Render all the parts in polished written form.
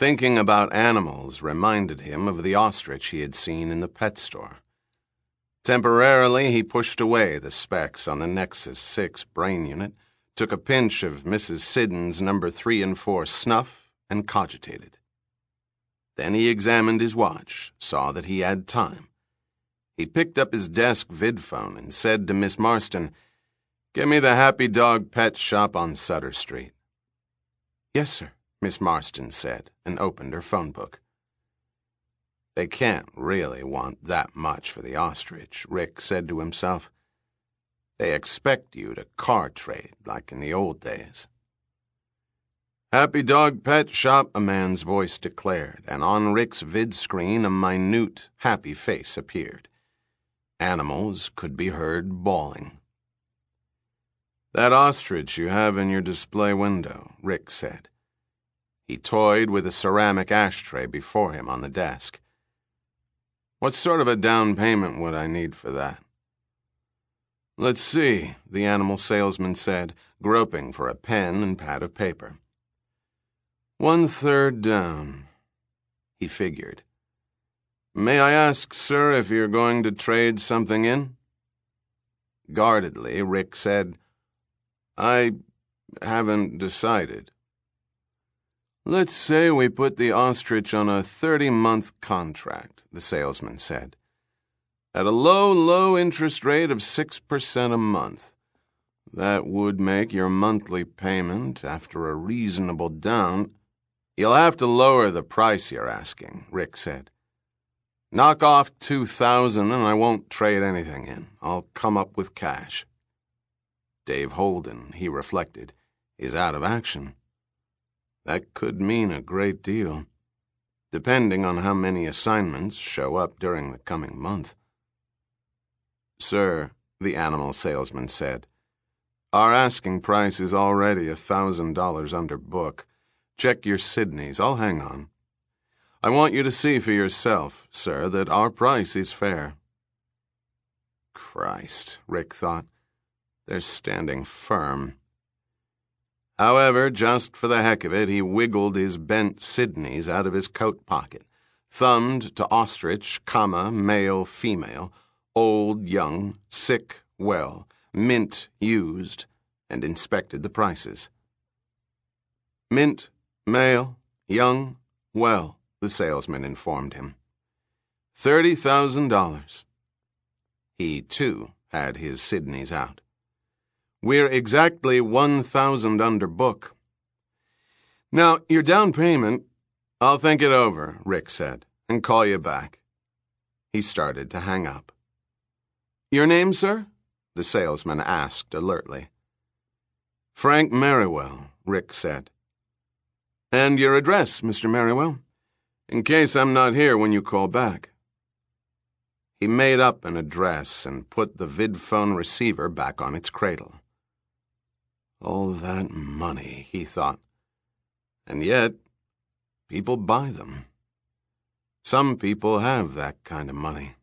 Thinking about animals reminded him of the ostrich he had seen in the pet store. Temporarily, he pushed away the specs on the Nexus 6 brain unit, took a pinch of Mrs. Siddon's number 3 and 4 snuff, and cogitated. Then he examined his watch, saw that he had time. He picked up his desk vidphone and said to Miss Marston, "Get me the Happy Dog Pet Shop on Sutter Street." "Yes, sir," Miss Marston said, and opened her phone book. They can't really want that much for the ostrich, Rick said to himself. They expect you to car trade like in the old days. "Happy Dog Pet Shop," a man's voice declared, and on Rick's vid screen a minute, happy face appeared. Animals could be heard bawling. "That ostrich you have in your display window," Rick said. He toyed with a ceramic ashtray before him on the desk. "What sort of a down payment would I need for that?" "Let's see," the animal salesman said, groping for a pen and pad of paper. 1/3 down, he figured. "May I ask, sir, if you're going to trade something in?" Guardedly, Rick said, "I haven't decided." "Let's say we put the ostrich on a 30-month contract," the salesman said. "At a low interest rate of 6% a month. That would make your monthly payment after a reasonable down—" "You'll have to lower the price you're asking," Rick said. "Knock off 2,000 and I won't trade anything in. I'll come up with cash." Dave Holden, he reflected, is out of action. That could mean a great deal, depending on how many assignments show up during the coming month. "Sir," the animal salesman said, "our asking price is already $1,000 under book. Check your Sydneys. I'll hang on. I want you to see for yourself, sir, that our price is fair." Christ, Rick thought. They're standing firm. However, just for the heck of it, he wiggled his bent Sydneys out of his coat pocket, thumbed to ostrich, male, female, old, young, sick, well, mint, used, and inspected the prices. "Mint, male, young, well," the salesman informed him. $30,000. He, too, had his Sydneys out. "We're exactly 1,000 under book." "Now, your down payment—" "I'll think it over," Rick said, "and call you back." He started to hang up. "Your name, sir?" the salesman asked alertly. "Frank Merriwell," Rick said. "And your address, Mr. Merriwell, in case I'm not here when you call back." He made up an address and put the vidphone receiver back on its cradle. All that money, he thought. And yet, people buy them. Some people have that kind of money.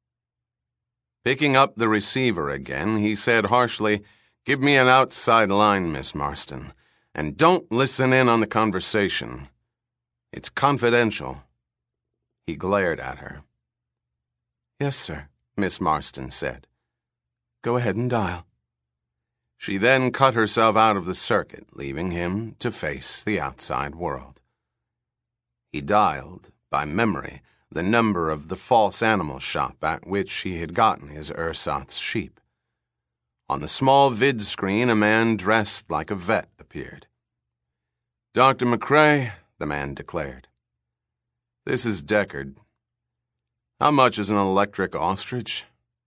Picking up the receiver again, he said harshly, "Give me an outside line, Miss Marston, and don't listen in on the conversation. It's confidential." He glared at her. "Yes, sir," Miss Marston said. "Go ahead and dial." She then cut herself out of the circuit, leaving him to face the outside world. He dialed, by memory, the number of the false animal shop at which he had gotten his ersatz sheep. On the small vid screen, a man dressed like a vet appeared. "Dr. McCrae," the man declared. "This is Deckard. How much is an electric ostrich?"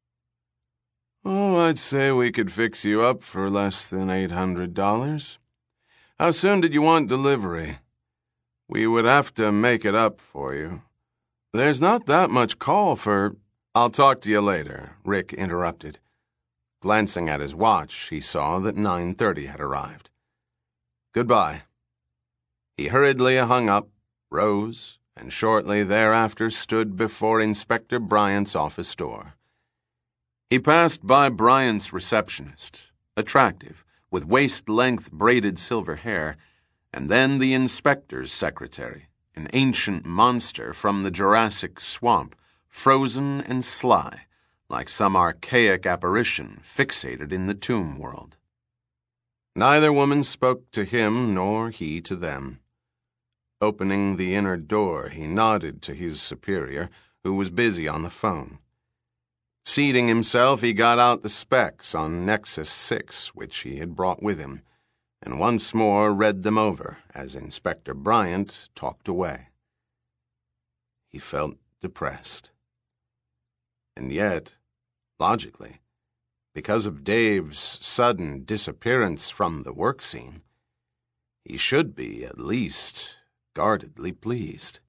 "Oh, I'd say we could fix you up for less than $800. How soon did you want delivery? We would have to make it up for you. There's not that much call for—" "I'll talk to you later," Rick interrupted. Glancing at his watch, he saw that 9:30 had arrived. "Goodbye." He hurriedly hung up, rose, and shortly thereafter stood before Inspector Bryant's office door. He passed by Bryant's receptionist, attractive, with waist-length braided silver hair, and then the inspector's secretary, an ancient monster from the Jurassic swamp, frozen and sly, like some archaic apparition fixated in the tomb world. Neither woman spoke to him nor he to them. Opening the inner door, he nodded to his superior, who was busy on the phone. Seating himself, he got out the specs on Nexus 6, which he had brought with him, and once more read them over as Inspector Bryant talked away. He felt depressed. And yet, logically, because of Dave's sudden disappearance from the work scene, he should be, at least, guardedly pleased.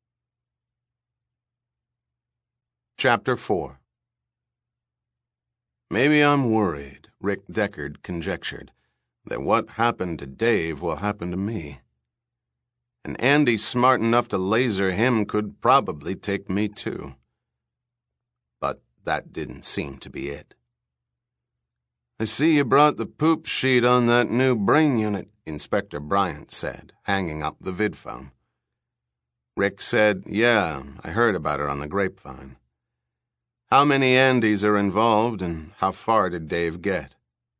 Chapter 4. Maybe I'm worried, Rick Deckard conjectured, that what happened to Dave will happen to me. And Andy smart enough to laser him could probably take me too. But that didn't seem to be it. I see you brought the poop sheet on that new brain unit, Inspector Bryant said, hanging up the vidphone. Rick said, yeah, I heard about her on the grapevine. How many Andys are involved, and how far did Dave get?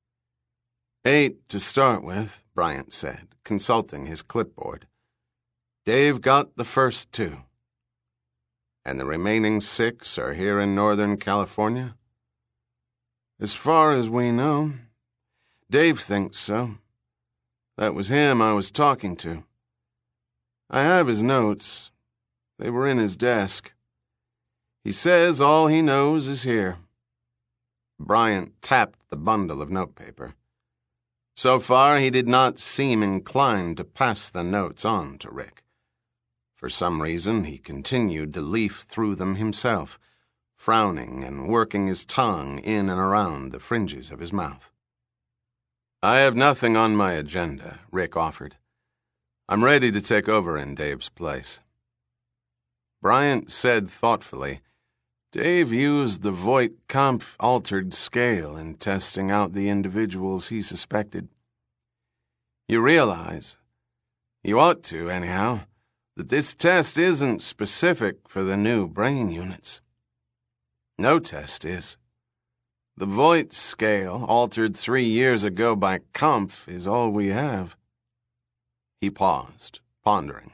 8 to start with, Bryant said, consulting his clipboard. Dave got the first 2. And the remaining 6 are here in Northern California? As far as we know. Dave thinks so. That was him I was talking to. I have his notes. They were in his desk. He says all he knows is here. Bryant tapped the bundle of notepaper. So far, he did not seem inclined to pass the notes on to Rick. For some reason, he continued to leaf through them himself, frowning and working his tongue in and around the fringes of his mouth. I have nothing on my agenda, Rick offered. I'm ready to take over in Dave's place. Bryant said thoughtfully, Dave used the Voight-Kampff altered scale in testing out the individuals he suspected. You realize, you ought to anyhow, that this test isn't specific for the new brain units. No test is. The Voight scale, altered 3 years ago by Kampff, is all we have. He paused, pondering.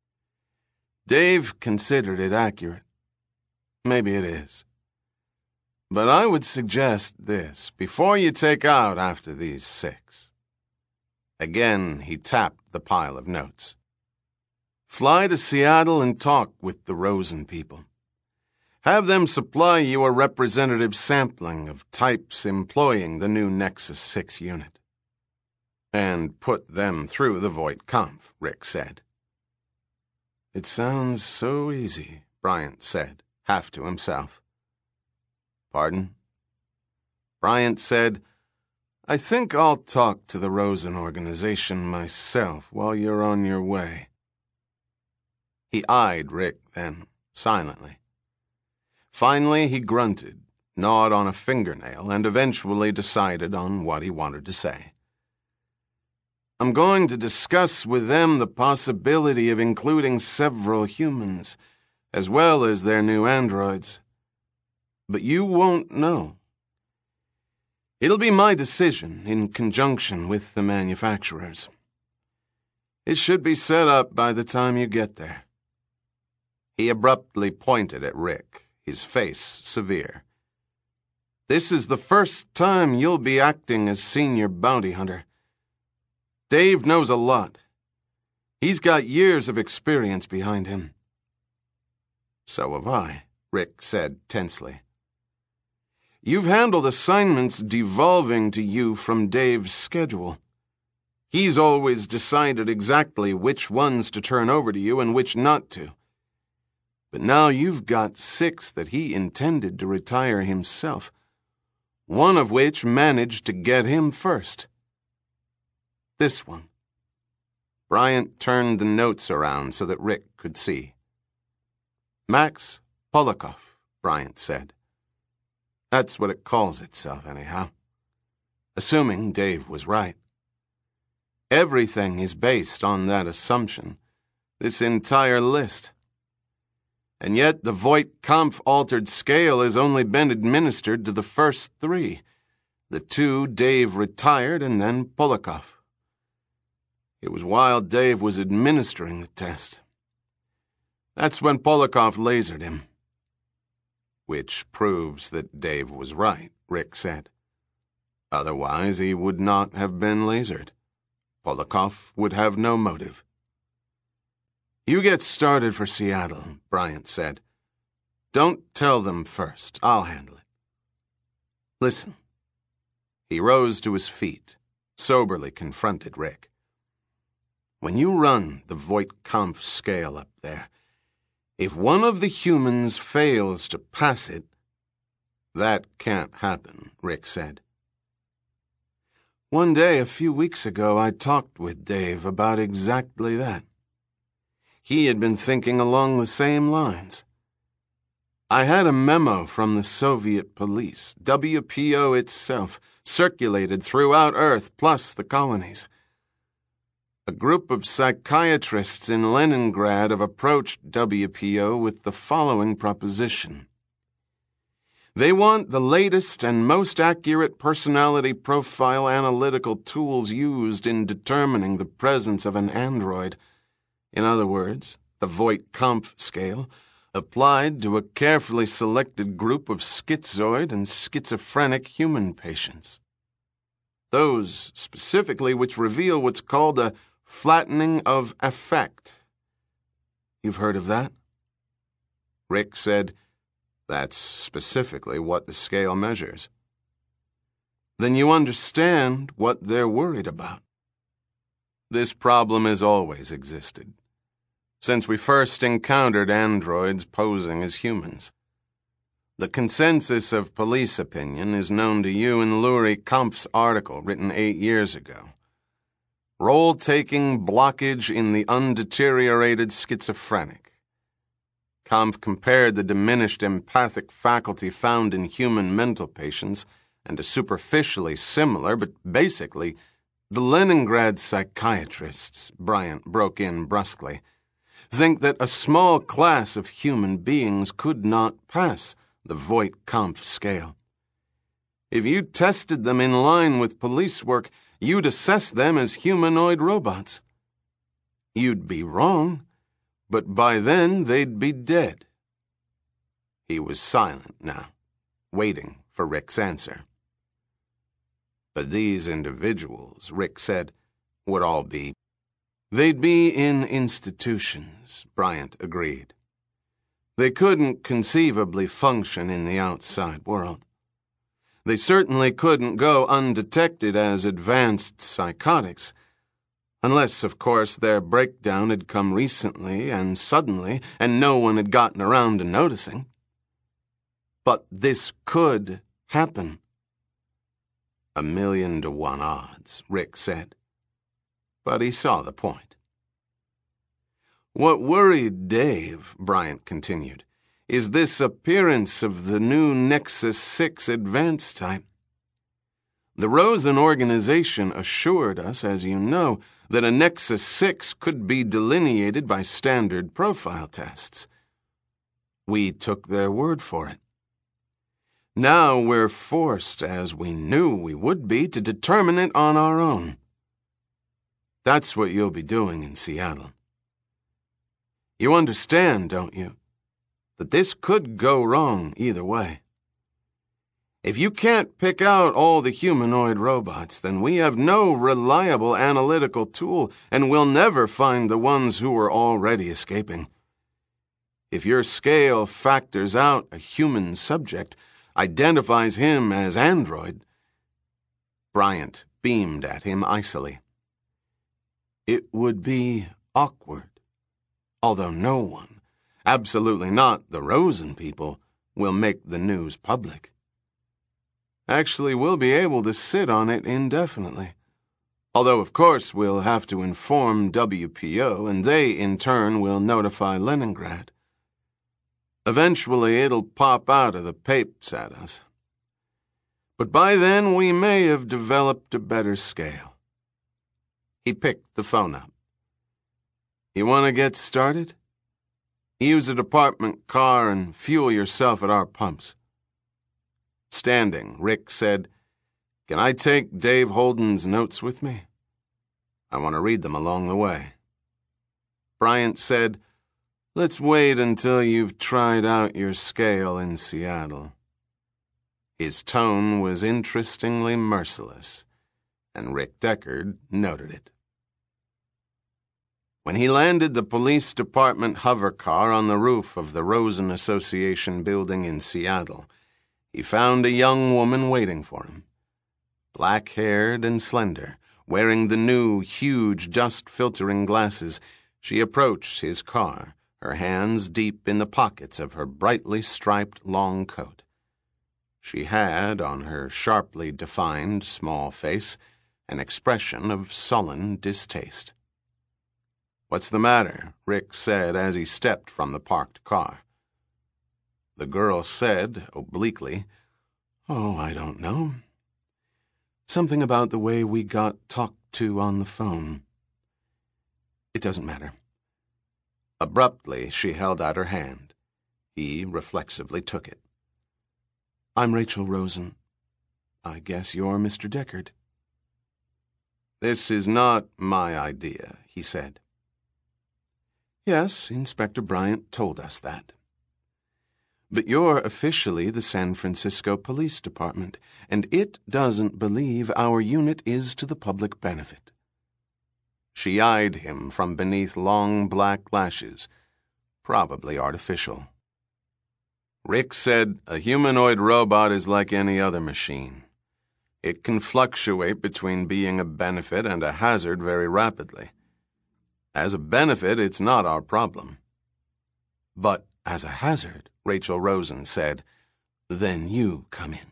Dave considered it accurate. Maybe it is. But I would suggest this before you take out after these 6. Again, he tapped the pile of notes. Fly to Seattle and talk with the Rosen people. Have them supply you a representative sampling of types employing the new Nexus 6 unit. And put them through the Voight-Kampff, Rick said. It sounds so easy, Bryant said, half to himself. Pardon? Bryant said, I think I'll talk to the Rosen organization myself while you're on your way. He eyed Rick then, silently. Finally, he grunted, gnawed on a fingernail, and eventually decided on what he wanted to say. I'm going to discuss with them the possibility of including several humans, as well as their new androids. But you won't know. It'll be my decision in conjunction with the manufacturers. It should be set up by the time you get there. He abruptly pointed at Rick, his face severe. This is the first time you'll be acting as senior bounty hunter. Dave knows a lot. He's got years of experience behind him. So have I, Rick said tensely. You've handled assignments devolving to you from Dave's schedule. He's always decided exactly which ones to turn over to you and which not to. But now you've got 6 that he intended to retire himself, one of which managed to get him first. This one. Bryant turned the notes around so that Rick could see. Max Polikoff, Bryant said. That's what it calls itself, anyhow. Assuming Dave was right. Everything is based on that assumption, This entire list. And yet the Voigt-Kampff altered scale has only been administered to the first 3. The 2 Dave retired and then Polikoff. It was while Dave was administering the test. That's when Polikoff lasered him. Which proves that Dave was right, Rick said. Otherwise, he would not have been lasered. Polikoff would have no motive. You get started for Seattle, Bryant said. Don't tell them first. I'll handle it. Listen. He rose to his feet, soberly confronted Rick. When you run the Voigt-Kampff scale up there, if one of the humans fails to pass it, that can't happen, Rick said. One day, a few weeks ago, I talked with Dave about exactly that. He had been thinking along the same lines. I had a memo from the Soviet police, WPO itself, circulated throughout Earth plus the colonies. A group of psychiatrists in Leningrad have approached WPO with the following proposition. They want the latest and most accurate personality profile analytical tools used in determining the presence of an android. In other words, the Voigt-Kampff scale, applied to a carefully selected group of schizoid and schizophrenic human patients. Those, specifically, which reveal what's called a flattening of affect. You've heard of that? Rick said, that's specifically what the scale measures. Then you understand what they're worried about. This problem has always existed, since we first encountered androids posing as humans. The consensus of police opinion is known to you in Lurie Kampff's article written 8 years ago. Role-taking blockage in the undeteriorated schizophrenic. Kampff compared the diminished empathic faculty found in human mental patients and a superficially similar, but basically, the Leningrad psychiatrists, Bryant broke in brusquely, think that a small class of human beings could not pass the Voigt-Kampff scale. If you tested them in line with police work, you'd assess them as humanoid robots. You'd be wrong, but by then they'd be dead. He was silent now, waiting for Rick's answer. But these individuals, Rick said, would all be. They'd be in institutions, Bryant agreed. They couldn't conceivably function in the outside world. They certainly couldn't go undetected as advanced psychotics, unless, of course, their breakdown had come recently and suddenly, and no one had gotten around to noticing. But this could happen. 1,000,000 to 1 odds, Rick said. But he saw the point. What worried Dave, Bryant continued, is this appearance of the new Nexus 6 advanced type. The Rosen organization assured us, as you know, that a Nexus 6 could be delineated by standard profile tests. We took their word for it. Now we're forced, as we knew we would be, to determine it on our own. That's what you'll be doing in Seattle. You understand, don't you, that this could go wrong either way. If you can't pick out all the humanoid robots, then we have no reliable analytical tool, and we'll never find the ones who are already escaping. If your scale factors out a human subject, identifies him as android, Bryant beamed at him icily. It would be awkward, although no one, absolutely not the Rosen people, will make the news public. Actually, we'll be able to sit on it indefinitely, although of course we'll have to inform WPO, and they in turn will notify Leningrad. Eventually it'll pop out of the papes at us. But by then we may have developed a better scale. He picked the phone up. You want to get started? Use a department car and fuel yourself at our pumps. Standing, Rick said, Can I take Dave Holden's notes with me? I want to read them along the way. Bryant said, Let's wait until you've tried out your scale in Seattle. His tone was interestingly merciless, and Rick Deckard noted it. When he landed the police department hover car on the roof of the Rosen Association building in Seattle, he found a young woman waiting for him. Black-haired and slender, wearing the new, huge dust-filtering glasses, she approached his car, her hands deep in the pockets of her brightly striped long coat. She had, on her sharply defined small face, an expression of sullen distaste. "What's the matter?" Rick said as he stepped from the parked car. The girl said, obliquely, "Oh, I don't know. Something about the way we got talked to on the phone. It doesn't matter." Abruptly, she held out her hand. He reflexively took it. "I'm Rachel Rosen. I guess you're Mr. Deckard." "This is not my idea," he said. "Yes, Inspector Bryant told us that. But you're officially the San Francisco Police Department, and it doesn't believe our unit is to the public benefit." She eyed him from beneath long black lashes, probably artificial. Rick said, "A humanoid robot is like any other machine. It can fluctuate between being a benefit and a hazard very rapidly. As a benefit, it's not our problem." "But as a hazard," Rachel Rosen said, "then you come in.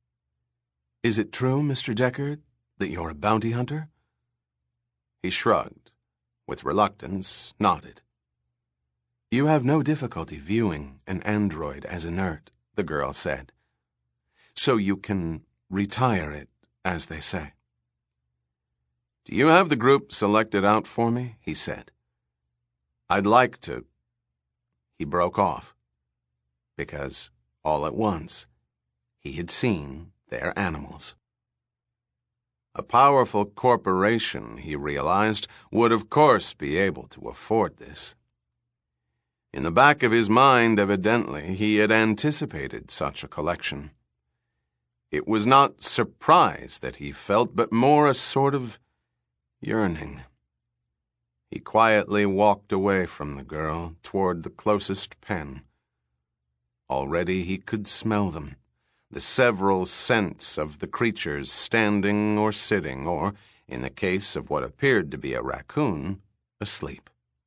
Is it true, Mr. Deckard, that you're a bounty hunter?" He shrugged, with reluctance, nodded. "You have no difficulty viewing an android as inert," the girl said. "So you can retire it, as they say." "Do you have the group selected out for me?" he said. "I'd like to—" He broke off, because, all at once, he had seen their animals. A powerful corporation, he realized, would of course be able to afford this. In the back of his mind, evidently, he had anticipated such a collection. It was not surprise that he felt, but more a sort of yearning. He quietly walked away from the girl toward the closest pen. Already he could smell them, the several scents of the creatures standing or sitting, or, in the case of what appeared to be a raccoon, asleep.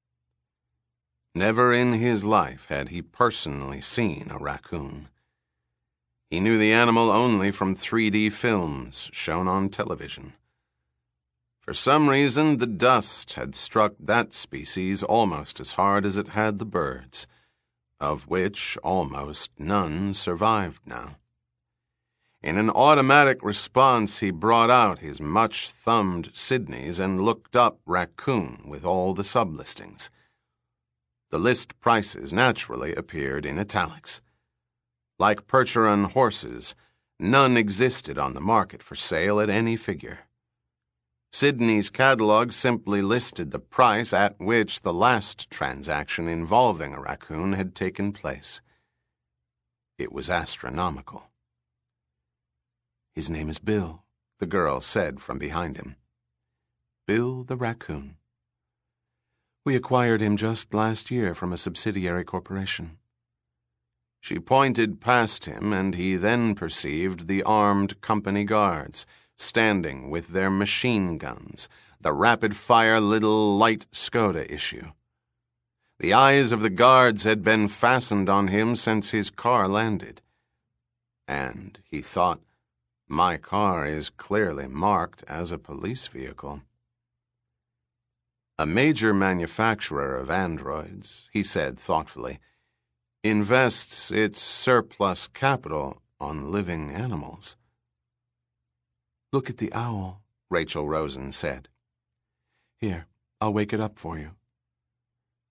Never in his life had he personally seen a raccoon. He knew the animal only from 3D films shown on television. For some reason, the dust had struck that species almost as hard as it had the birds, of which almost none survived now. In an automatic response, he brought out his much-thumbed Sidney's and looked up raccoon with all the sublistings. The list prices naturally appeared in italics. Like Percheron horses, none existed on the market for sale at any figure. Sidney's catalog simply listed the price at which the last transaction involving a raccoon had taken place. It was astronomical. "His name is Bill," the girl said from behind him. "Bill the raccoon. We acquired him just last year from a subsidiary corporation." She pointed past him, and he then perceived the armed company guards, standing with their machine guns, the rapid-fire little light Skoda issue. The eyes of the guards had been fastened on him since his car landed. And, he thought, my car is clearly marked as a police vehicle. "A major manufacturer of androids," he said thoughtfully, "invests its surplus capital on living animals." "Look at the owl," Rachel Rosen said. "Here, I'll wake it up for you."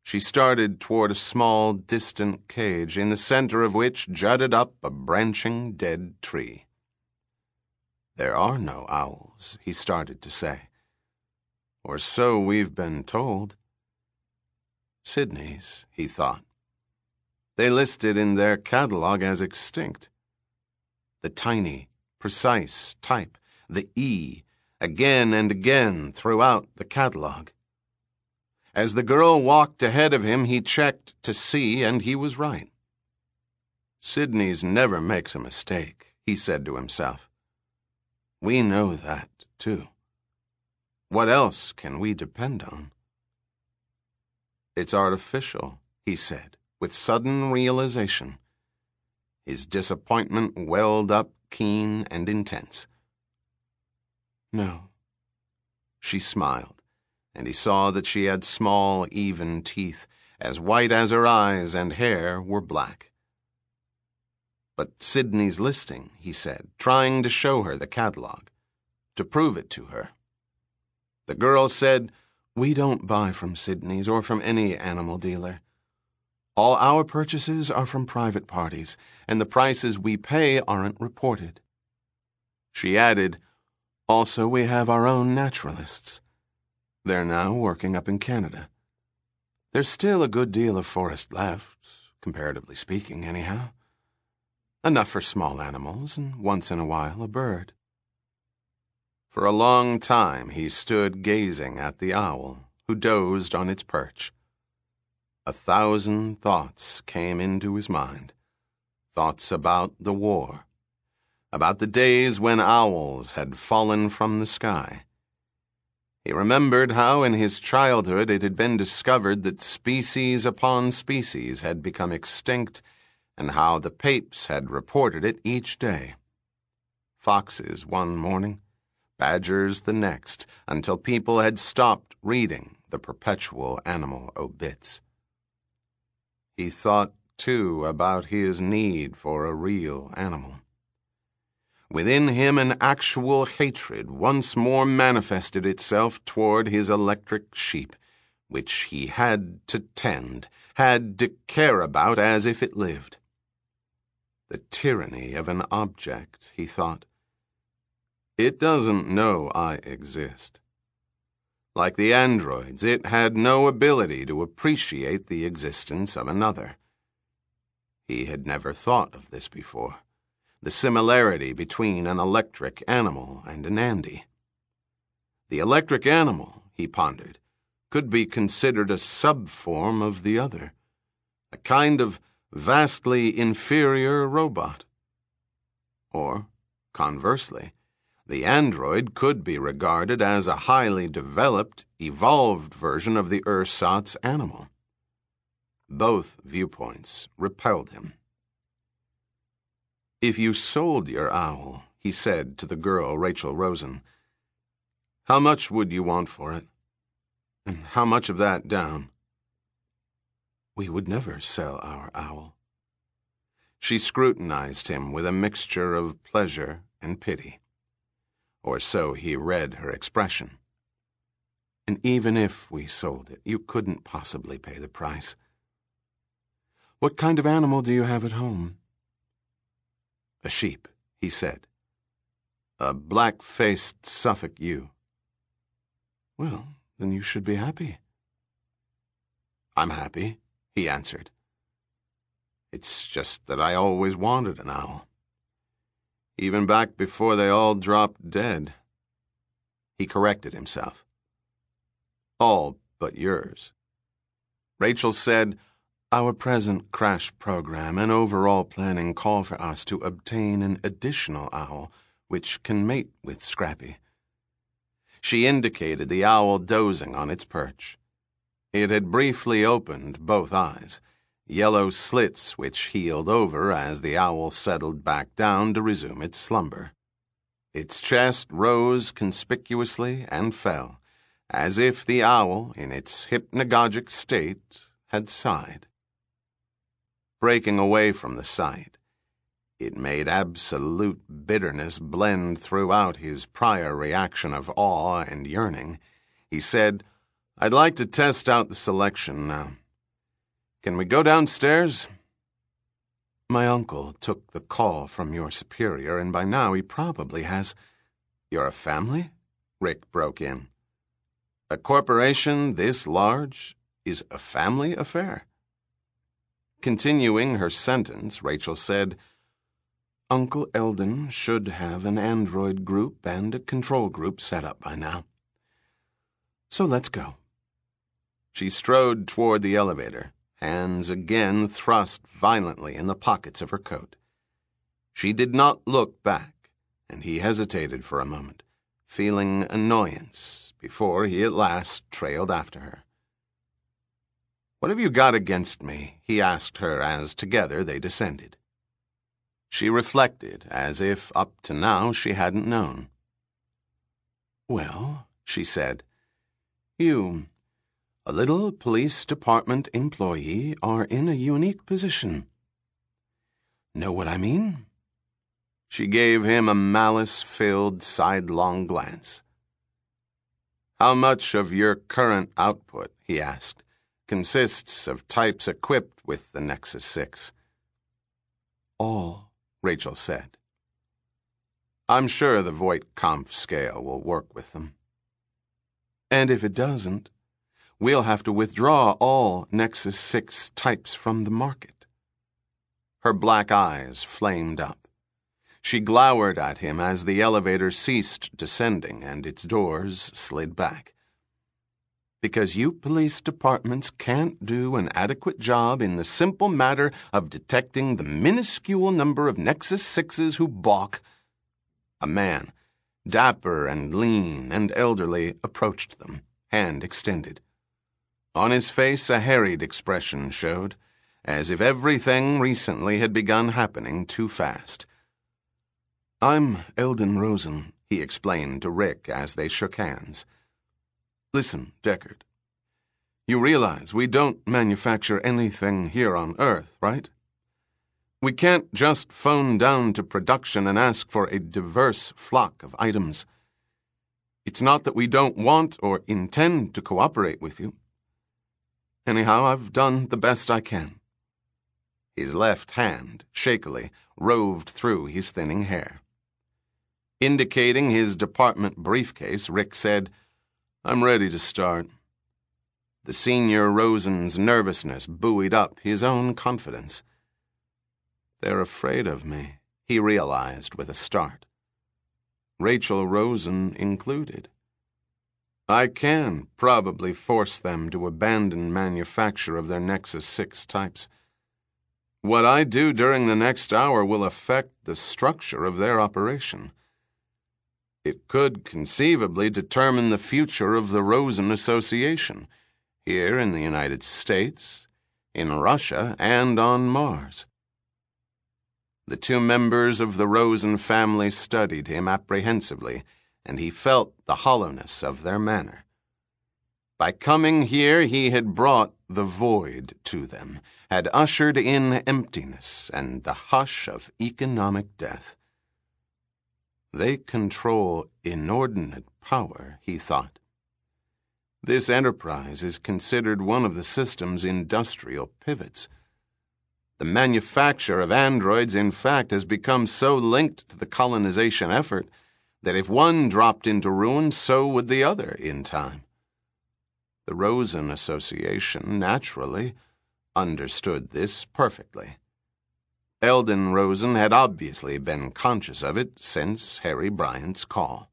She started toward a small, distant cage, in the center of which jutted up a branching dead tree. "There are no owls," he started to say. "Or so we've been told." Sydney's, he thought. They listed in their catalog as extinct. The tiny, precise type, the E, again and again throughout the catalog. As the girl walked ahead of him, he checked to see, and he was right. "Sydney's never makes a mistake," he said to himself. "We know that, too. What else can we depend on?" "It's artificial," he said, with sudden realization. His disappointment welled up keen and intense. "No." She smiled, and he saw that she had small, even teeth, as white as her eyes, and hair were black. "But Sydney's listing," he said, trying to show her the catalog, to prove it to her. The girl said, "We don't buy from Sydney's or from any animal dealer. All our purchases are from private parties, and the prices we pay aren't reported." She added, "Also, we have our own naturalists. They're now working up in Canada. There's still a good deal of forest left, comparatively speaking, anyhow. Enough for small animals, and once in a while a bird." For a long time he stood gazing at the owl, who dozed on its perch. 1,000 thoughts came into his mind. Thoughts about the war, about the days when owls had fallen from the sky. He remembered how in his childhood it had been discovered that species upon species had become extinct, and how the papes had reported it each day. Foxes one morning, badgers the next, until people had stopped reading the perpetual animal obits. He thought, too, about his need for a real animal. Within him an actual hatred once more manifested itself toward his electric sheep, which he had to tend, had to care about as if it lived. The tyranny of an object, he thought. It doesn't know I exist. Like the androids, it had no ability to appreciate the existence of another. He had never thought of this before, the similarity between an electric animal and an Andy. The electric animal, he pondered, could be considered a subform of the other, a kind of vastly inferior robot. Or, conversely, the android could be regarded as a highly developed, evolved version of the ersatz animal. Both viewpoints repelled him. "If you sold your owl," he said to the girl Rachel Rosen, "how much would you want for it? And how much of that down?" "We would never sell our owl." She scrutinized him with a mixture of pleasure and pity. Or so he read her expression. "And even if we sold it, you couldn't possibly pay the price. What kind of animal do you have at home?" "A sheep," he said. "A black-faced Suffolk ewe." "Well, then you should be happy." "I'm happy," he answered. "It's just that I always wanted an owl. Even back before they all dropped dead." He corrected himself. "All but yours." Rachel said, "Our present crash program and overall planning call for us to obtain an additional owl, which can mate with Scrappy." She indicated the owl dozing on its perch. It had briefly opened both eyes, yellow slits which healed over as the owl settled back down to resume its slumber. Its chest rose conspicuously and fell, as if the owl, in its hypnagogic state, had sighed. Breaking away from the sight, it made absolute bitterness blend throughout his prior reaction of awe and yearning. He said, "I'd like to test out the selection now. Can we go downstairs? My uncle took the call from your superior, and by now he probably has... You're a family? Rick broke in. A corporation this large is a family affair? Continuing her sentence, Rachel said, Uncle Eldon should have an android group and a control group set up by now. So let's go. She strode toward the elevator, hands again thrust violently in the pockets of her coat. She did not look back, and he hesitated for a moment, feeling annoyance before he at last trailed after her. What have you got against me? He asked her as together they descended. She reflected, as if up to now she hadn't known. Well, she said, you, a little police department employee, are in a unique position. Know what I mean? She gave him a malice-filled, sidelong glance. How much of your current output, he asked, consists of types equipped with the Nexus 6? All, Rachel said. I'm sure the Voight-Kampff scale will work with them. And if it doesn't, we'll have to withdraw all Nexus 6 types from the market. Her black eyes flamed up. She glowered at him as the elevator ceased descending and its doors slid back. Because you police departments can't do an adequate job in the simple matter of detecting the minuscule number of Nexus 6s who balk. A man, dapper and lean and elderly, approached them, hand extended. On his face a harried expression showed, as if everything recently had begun happening too fast. I'm Eldon Rosen, he explained to Rick as they shook hands. Listen, Deckard. You realize we don't manufacture anything here on Earth, right? We can't just phone down to production and ask for a diverse flock of items. It's not that we don't want or intend to cooperate with you. Anyhow, I've done the best I can. His left hand, shakily, roved through his thinning hair. Indicating his department briefcase, Rick said, I'm ready to start. The senior Rosen's nervousness buoyed up his own confidence. They're afraid of me, he realized with a start. Rachel Rosen included. I can probably force them to abandon manufacture of their Nexus 6 types. What I do during the next hour will affect the structure of their operation. It could conceivably determine the future of the Rosen Association, here in the United States, in Russia, and on Mars. The two members of the Rosen family studied him apprehensively, and he felt the hollowness of their manner. By coming here, he had brought the void to them, had ushered in emptiness and the hush of economic death. They control inordinate power, he thought. This enterprise is considered one of the system's industrial pivots. The manufacture of androids, in fact, has become so linked to the colonization effort that if one dropped into ruin, so would the other in time. The Rosen Association, naturally, understood this perfectly. Eldon Rosen had obviously been conscious of it since Harry Bryant's call.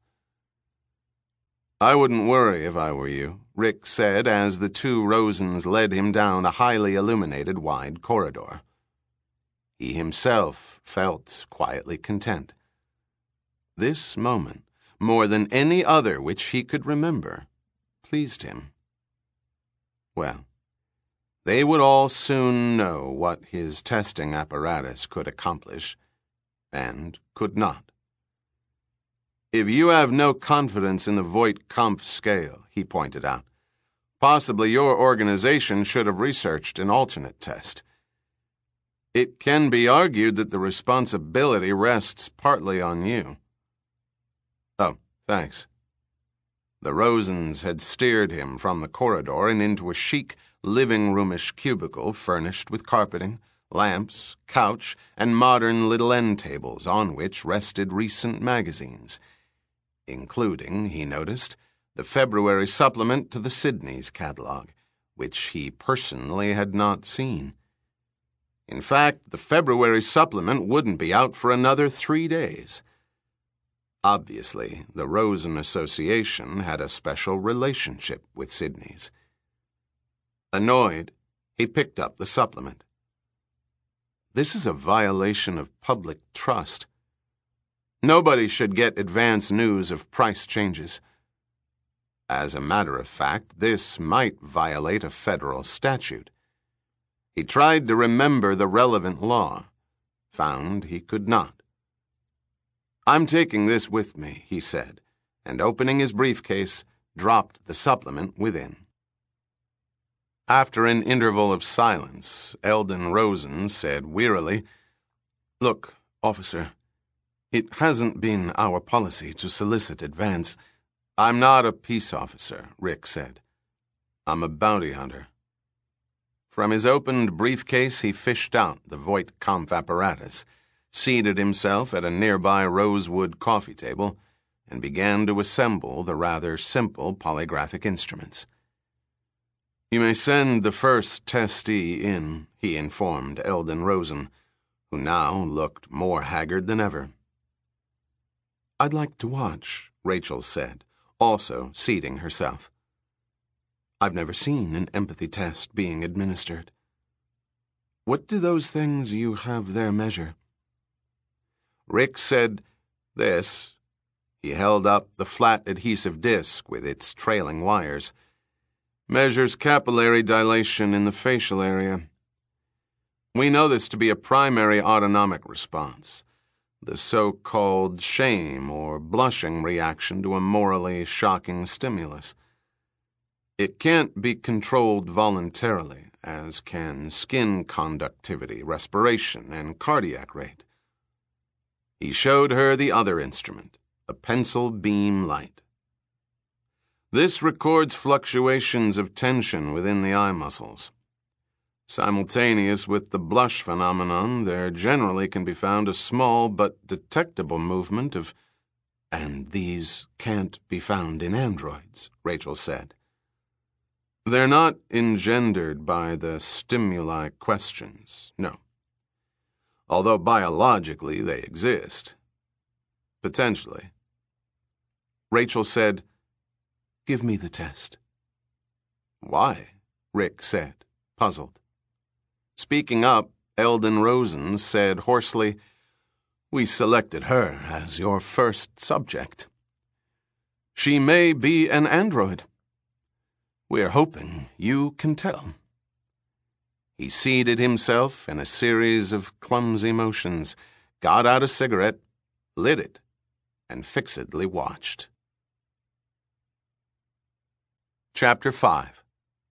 I wouldn't worry if I were you, Rick said as the two Rosens led him down a highly illuminated wide corridor. He himself felt quietly content. This moment, more than any other which he could remember, pleased him. Well, they would all soon know what his testing apparatus could accomplish, and could not. If you have no confidence in the Voight-Kampff scale, he pointed out, possibly your organization should have researched an alternate test. It can be argued that the responsibility rests partly on you. Oh, thanks. The Rosens had steered him from the corridor and into a chic, living-roomish cubicle furnished with carpeting, lamps, couch, and modern little end tables on which rested recent magazines, including, he noticed, the February supplement to the Sydney's catalog, which he personally had not seen. In fact, the February supplement wouldn't be out for another 3 days. Obviously, the Rosen Association had a special relationship with Sydney's. Annoyed, he picked up the supplement. This is a violation of public trust. Nobody should get advance news of price changes. As a matter of fact, this might violate a federal statute. He tried to remember the relevant law, found he could not. "I'm taking this with me," he said, and opening his briefcase, dropped the supplement within. After an interval of silence, Eldon Rosen said wearily, "Look, officer, it hasn't been our policy to solicit advance." "I'm not a peace officer," Rick said. "I'm a bounty hunter." From his opened briefcase, he fished out the Voight Kampf apparatus, seated himself at a nearby rosewood coffee table, and began to assemble the rather simple polygraphic instruments. "You may send the first testee in," he informed Eldon Rosen, who now looked more haggard than ever. "I'd like to watch," Rachel said, also seating herself. "I've never seen an empathy test being administered. What do those things you have there measure?" Rick said, "This." He held up the flat adhesive disc with its trailing wires. "Measures capillary dilation in the facial area. We know this to be a primary autonomic response, the so-called shame or blushing reaction to a morally shocking stimulus. It can't be controlled voluntarily, as can skin conductivity, respiration, and cardiac rate." He showed her the other instrument, a pencil beam light. "This records fluctuations of tension within the eye muscles. Simultaneous with the blush phenomenon, there generally can be found a small but detectable movement of—" "And these can't be found in androids," Rachel said. "They're not engendered by the stimuli questions, no. Although biologically they exist. Potentially." Rachel said, "Give me the test." "Why?" Rick said, puzzled. Speaking up, Eldon Rosen said hoarsely, "We selected her as your first subject. She may be an android. We're hoping you can tell." He seated himself in a series of clumsy motions, got out a cigarette, lit it, and fixedly watched. Chapter 5.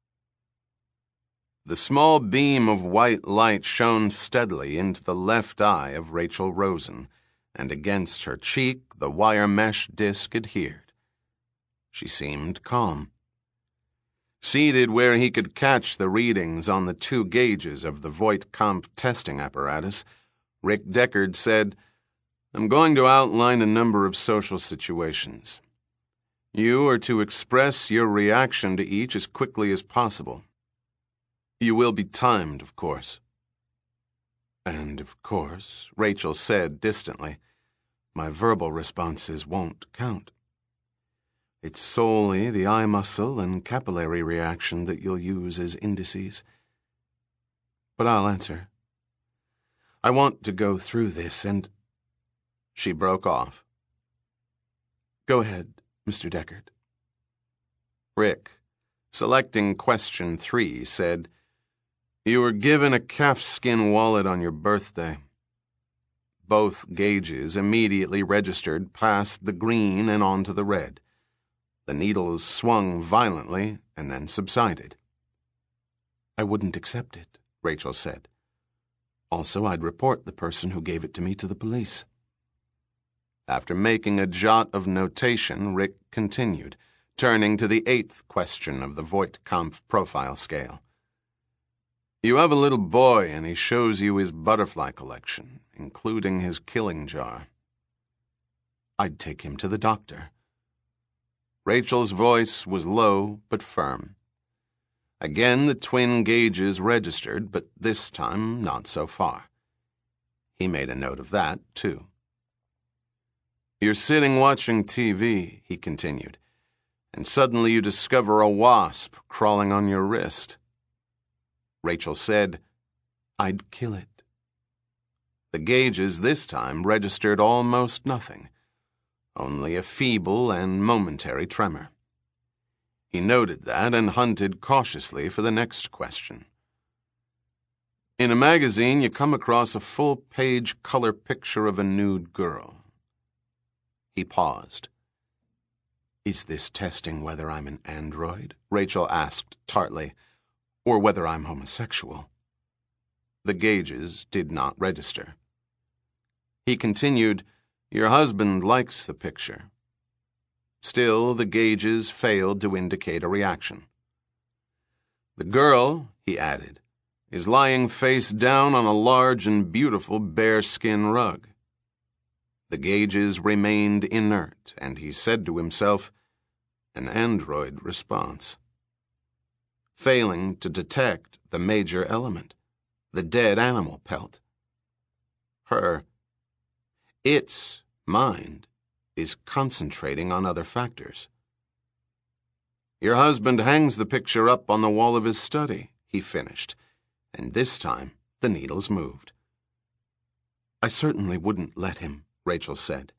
The small beam of white light shone steadily into the left eye of Rachel Rosen, and against her cheek the wire mesh disc adhered. She seemed calm. Seated where he could catch the readings on the 2 gauges of the Voight Kampf testing apparatus, Rick Deckard said, "I'm going to outline a number of social situations. You are to express your reaction to each as quickly as possible. You will be timed, of course." "And of course," Rachel said distantly, "my verbal responses won't count. It's solely the eye muscle and capillary reaction that you'll use as indices. But I'll answer. I want to go through this and—" She broke off. "Go ahead, Mr. Deckard." Rick, selecting question 3, said, "You were given a calfskin wallet on your birthday." Both gauges immediately registered past the green and onto the red. The needles swung violently and then subsided. "I wouldn't accept it," Rachel said. "Also, I'd report the person who gave it to me to the police." After making a jot of notation, Rick continued, turning to the 8th question of the Voight Kampf profile scale. You have a little boy and he shows you his butterfly collection, including his killing jar. I'd take him to the doctor. Rachel's voice was low but firm. Again the twin gauges registered, but this time not so far. He made a note of that, too. You're sitting watching TV, he continued, and suddenly you discover a wasp crawling on your wrist. Rachel said, I'd kill it. The gauges this time registered almost nothing, only a feeble and momentary tremor. He noted that and hunted cautiously for the next question. In a magazine, you come across a full-page color picture of a nude girl. He paused. Is this testing whether I'm an android? Rachel asked tartly, or whether I'm homosexual. The gauges did not register. He continued, Your husband likes the picture. Still, the gauges failed to indicate a reaction. The girl, he added, is lying face down on a large and beautiful bearskin rug. The gauges remained inert, and he said to himself, an android response. Failing to detect the major element, the dead animal pelt. Its mind is concentrating on other factors. Your husband hangs the picture up on the wall of his study, he finished, and this time the needles moved. I certainly wouldn't let him, Rachel said.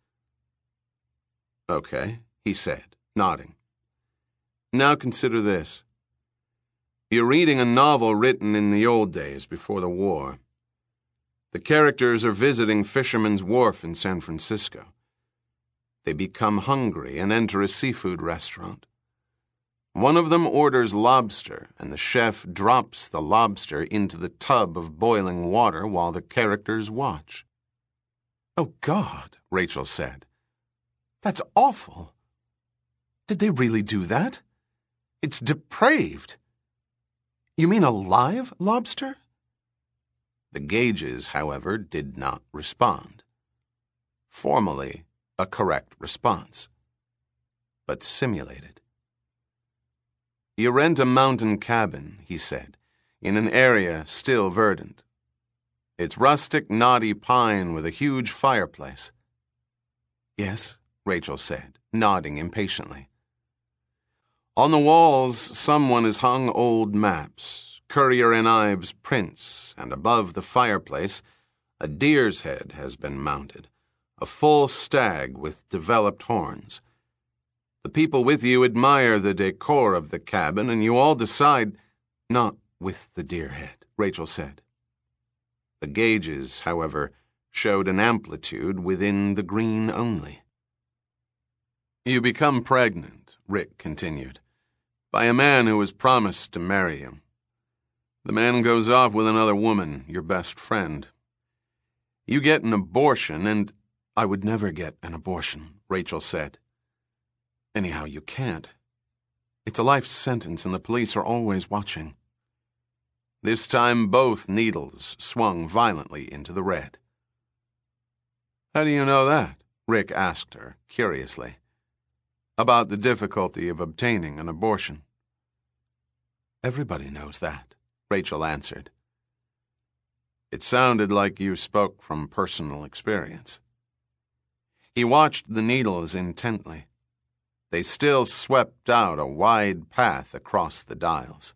Okay, he said, nodding. Now consider this. You're reading a novel written in the old days before the war. The characters are visiting Fisherman's Wharf in San Francisco. They become hungry and enter a seafood restaurant. One of them orders lobster, and the chef drops the lobster into the tub of boiling water while the characters watch. Oh, God, Rachel said. That's awful. Did they really do that? It's depraved. You mean a live lobster? The gauges, however, did not respond. Formally, a correct response, but simulated. You rent a mountain cabin, he said, in an area still verdant. It's rustic, knotty pine with a huge fireplace. Yes, Rachel said, nodding impatiently. On the walls, someone has hung old maps, Currier and Ives prints, and above the fireplace, a deer's head has been mounted, a full stag with developed horns. The people with you admire the decor of the cabin, and you all decide, not with the deer head, Rachel said. The gauges, however, showed an amplitude within the green only. You become pregnant, Rick continued, by a man who has promised to marry you. The man goes off with another woman, your best friend. You get an abortion and... I would never get an abortion, Rachel said. Anyhow, you can't. It's a life sentence and the police are always watching. This time both needles swung violently into the red. How do you know that? Rick asked her, curiously. About the difficulty of obtaining an abortion. Everybody knows that, Rachel answered. It sounded like you spoke from personal experience. He watched the needles intently. They still swept out a wide path across the dials.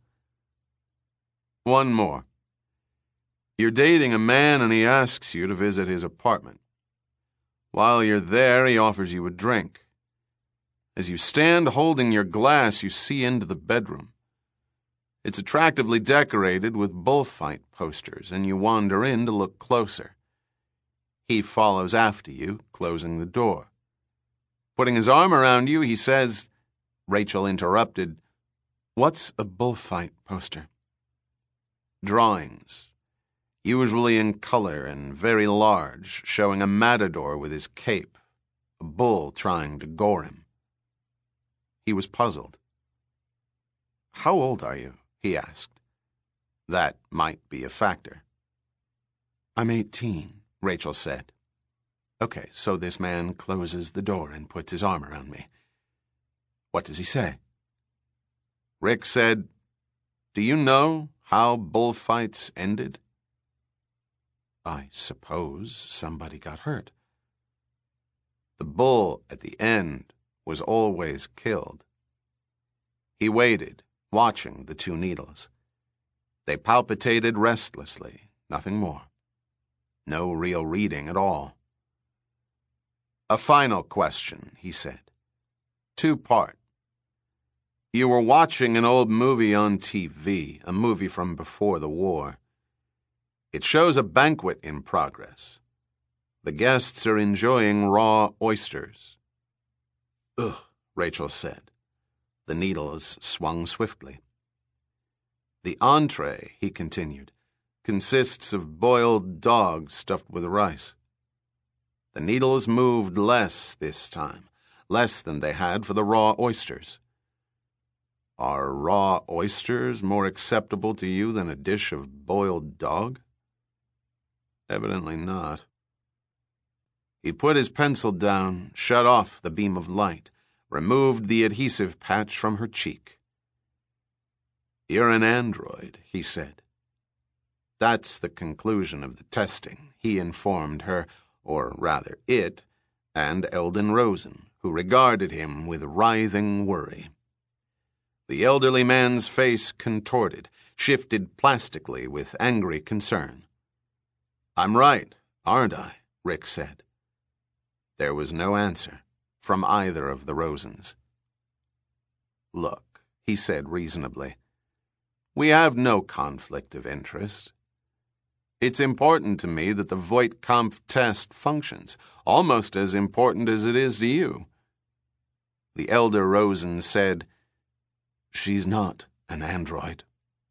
One more. You're dating a man and he asks you to visit his apartment. While you're there, he offers you a drink. As you stand holding your glass, you see into the bedroom. It's attractively decorated with bullfight posters, and you wander in to look closer. He follows after you, closing the door. Putting his arm around you, he says, Rachel interrupted, "What's a bullfight poster?" Drawings, usually in color and very large, showing a matador with his cape, a bull trying to gore him. He was puzzled. "How old are you?" he asked. That might be a factor. I'm 18, Rachel said. Okay, so this man closes the door and puts his arm around me. What does he say? Rick said, "Do you know how bullfights ended?" I suppose somebody got hurt. The bull at the end was always killed. He waited, watching the two needles. They palpitated restlessly, nothing more. No real reading at all. "A final question," he said. Two-part. You were watching an old movie on TV, a movie from before the war. It shows a banquet in progress. The guests are enjoying raw oysters. Ugh, Rachel said. The needles swung swiftly. The entree, he continued, consists of boiled dog stuffed with rice. The needles moved less this time, less than they had for the raw oysters. Are raw oysters more acceptable to you than a dish of boiled dog? Evidently not. He put his pencil down, shut off the beam of light, removed the adhesive patch from her cheek. "You're an android," he said. That's the conclusion of the testing, he informed her, or rather it, and Eldon Rosen, who regarded him with writhing worry. The elderly man's face contorted, shifted plastically with angry concern. "I'm right, aren't I?" Rick said. There was no answer from either of the Rosens. "Look," he said reasonably, "we have no conflict of interest. It's important to me that the Voight-Kampff test functions, almost as important as it is to you." The elder Rosen said, "She's not an android."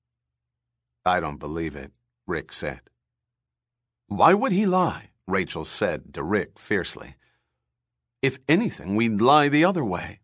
"I don't believe it," Rick said. "Why would he lie?" Rachel said to Rick fiercely. "If anything, we'd lie the other way."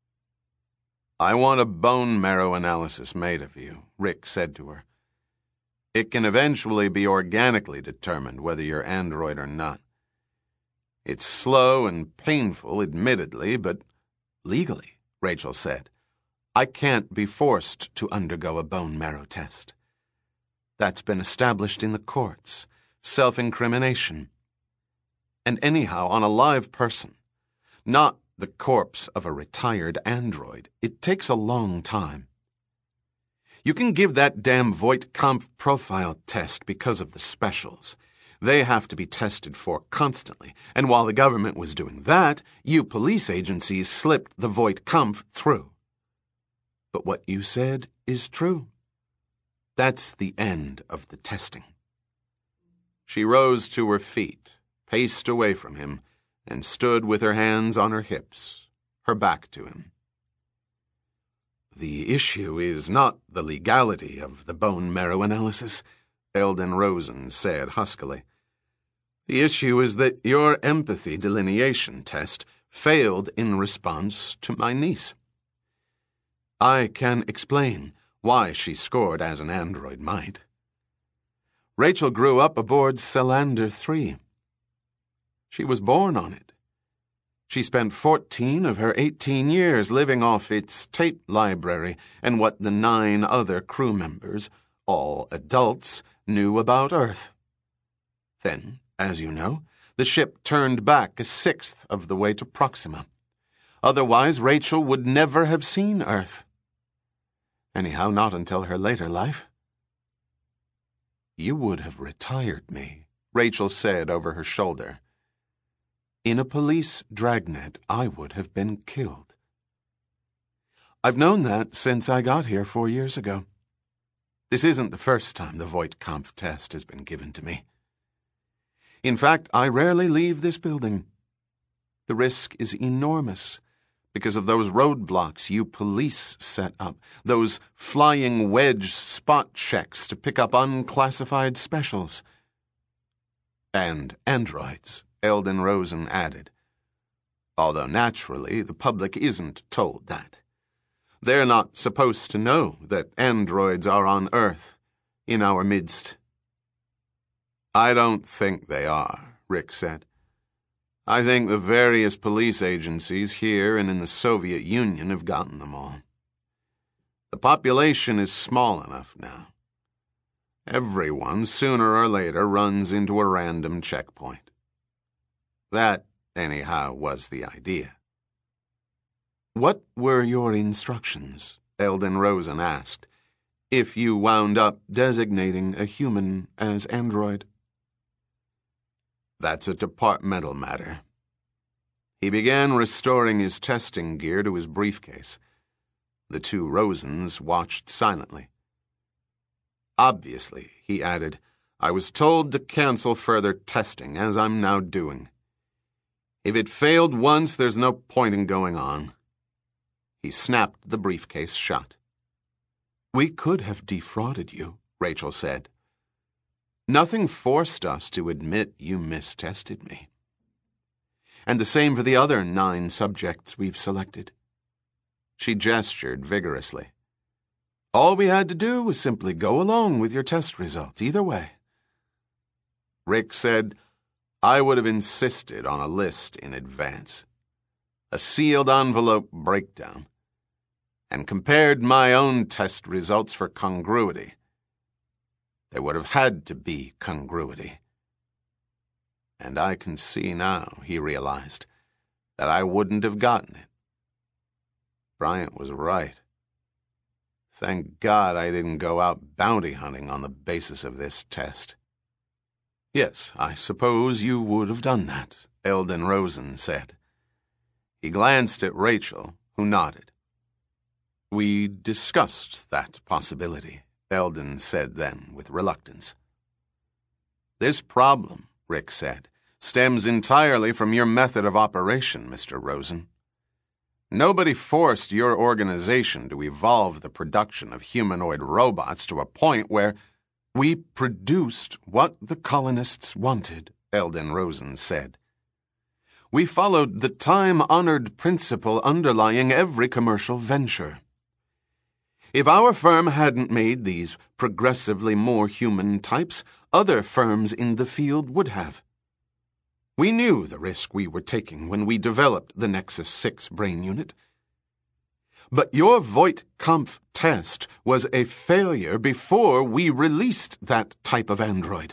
"I want a bone marrow analysis made of you," Rick said to her. "It can eventually be organically determined whether you're android or not. It's slow and painful, admittedly, but legally," Rachel said, "I can't be forced to undergo a bone marrow test. That's been established in the courts. Self-incrimination. And anyhow, on a live person, not the corpse of a retired android, it takes a long time. You can give that damn Voight-Kampff profile test because of the specials. They have to be tested for constantly, and while the government was doing that, you police agencies slipped the Voight-Kampff through. But what you said is true. That's the end of the testing." She rose to her feet, paced away from him, and stood with her hands on her hips, her back to him. "The issue is not the legality of the bone marrow analysis," Eldon Rosen said huskily. "The issue is that your empathy delineation test failed in response to my niece. I can explain why she scored as an android might. Rachel grew up aboard Selander 3. She was born on it. She spent 14 of her 18 years living off its tape library and what the 9 other crew members, all adults, knew about Earth. Then, as you know, the ship turned back a sixth of the way to Proxima. Otherwise, Rachel would never have seen Earth. Anyhow, not until her later life. "You would have retired me," Rachel said over her shoulder. "In a police dragnet, I would have been killed. I've known that since I got here 4 years ago. This isn't the first time the Voight-Kampff test has been given to me. In fact, I rarely leave this building. The risk is enormous because of those roadblocks you police set up, those flying wedge spot checks to pick up unclassified specials. And androids," Eldon Rosen added. "Although naturally the public isn't told that. They're not supposed to know that androids are on Earth. in our midst. I don't think they are, Rick said. I think the various police agencies here and in the Soviet Union have gotten them all. The population is small enough now. Everyone, sooner or later, runs into a random checkpoint. That, anyhow, was the idea. What were your instructions? Eldon Rosen asked, if you wound up designating a human as android. That's a departmental matter. He began restoring his testing gear to his briefcase. The two Rosens watched silently. Obviously, he added, I was told to cancel further testing, as I'm now doing. If it failed once, there's no point in going on. He snapped the briefcase shut. We could have defrauded you, Rachel said. Nothing forced us to admit you mistested me. And the same for the other 9 subjects we've selected. She gestured vigorously. All we had to do was simply go along with your test results, either way. Rick said, I would have insisted on a list in advance, a sealed envelope breakdown, and compared my own test results for congruity. There would have had to be congruity. And I can see now, he realized, that I wouldn't have gotten it. Bryant was right. Thank God I didn't go out bounty hunting on the basis of this test. Yes, I suppose you would have done that, Eldon Rosen said. He glanced at Rachel, who nodded. We discussed that possibility, Eldon said then, with reluctance. This problem, Rick said, stems entirely from your method of operation, Mr. Rosen. Nobody forced your organization to evolve the production of humanoid robots to a point where we produced what the colonists wanted, Eldon Rosen said. We followed the time-honored principle underlying every commercial venture. If our firm hadn't made these progressively more human types, other firms in the field would have. We knew the risk we were taking when we developed the Nexus 6 brain unit. But your Voight-Kampff test was a failure before we released that type of android.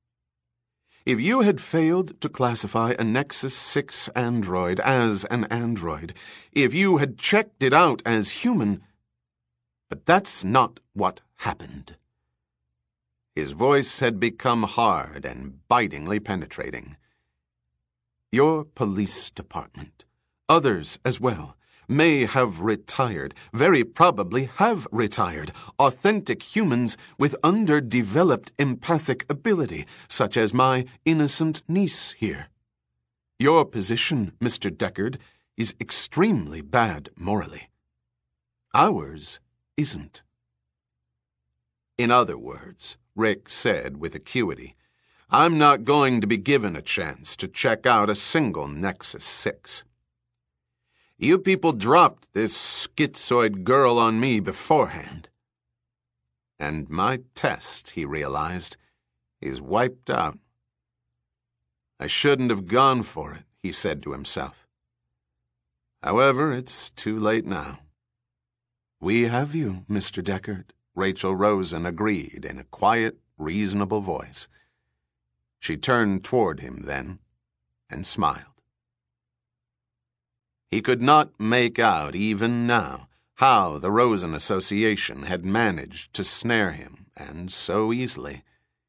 If you had failed to classify a Nexus 6 android as an android, if you had checked it out as human, but that's not what happened. His voice had become hard and bitingly penetrating. Your police department, others as well, may have retired, very probably have retired, authentic humans with underdeveloped empathic ability, such as my innocent niece here. Your position, Mr. Deckard, is extremely bad morally. Ours isn't. In other words, Rick said with acuity, I'm not going to be given a chance to check out a single Nexus 6. You people dropped this schizoid girl on me beforehand. And my test, he realized, is wiped out. I shouldn't have gone for it, he said to himself. However, it's too late now. We have you, Mr. Deckard, Rachel Rosen agreed in a quiet, reasonable voice. She turned toward him then and smiled. He could not make out, even now, how the Rosen Association had managed to snare him, and so easily.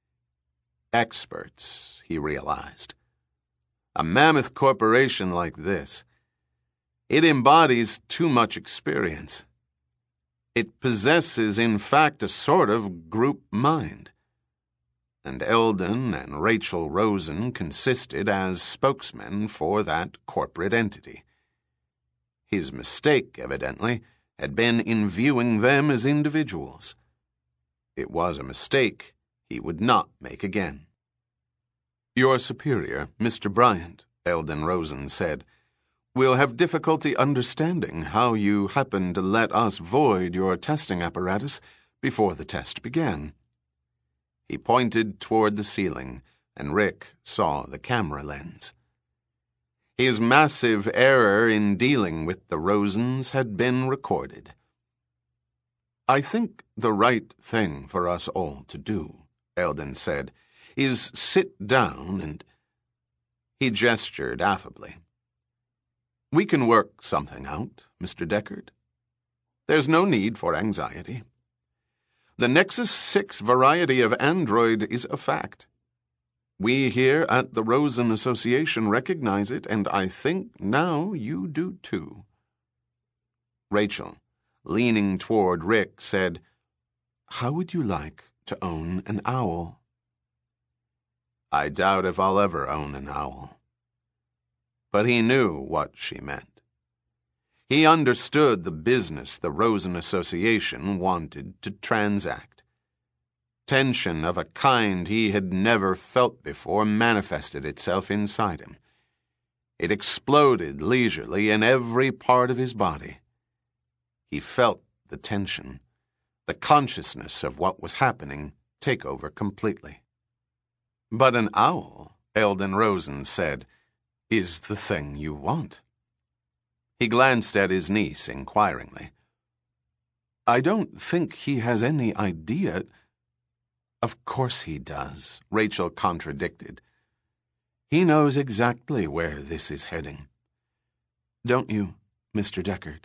Experts, he realized. A mammoth corporation like this. It embodies too much experience. It possesses, in fact, a sort of group mind. And Eldon and Rachel Rosen consisted as spokesmen for that corporate entity. His mistake, evidently, had been in viewing them as individuals. It was a mistake he would not make again. Your superior, Mr. Bryant, Eldon Rosen said, will have difficulty understanding how you happened to let us void your testing apparatus before the test began. He pointed toward the ceiling, and Rick saw the camera lens. His massive error in dealing with the Rosens had been recorded. "I think the right thing for us all to do," Eldon said, "is sit down and—" He gestured affably. "We can work something out, Mr. Deckard. There's no need for anxiety. The Nexus 6 variety of android is a fact. We here at the Rosen Association recognize it, and I think now you do too." Rachel, leaning toward Rick, said, "How would you like to own an owl?" "I doubt if I'll ever own an owl." But he knew what she meant. He understood the business the Rosen Association wanted to transact. Tension of a kind he had never felt before manifested itself inside him. It exploded leisurely in every part of his body. He felt the tension, the consciousness of what was happening, take over completely. "But an owl," Eldon Rosen said, "is the thing you want." He glanced at his niece inquiringly. "I don't think he has any idea—" "Of course he does," Rachel contradicted. "He knows exactly where this is heading. Don't you, Mr. Deckard?"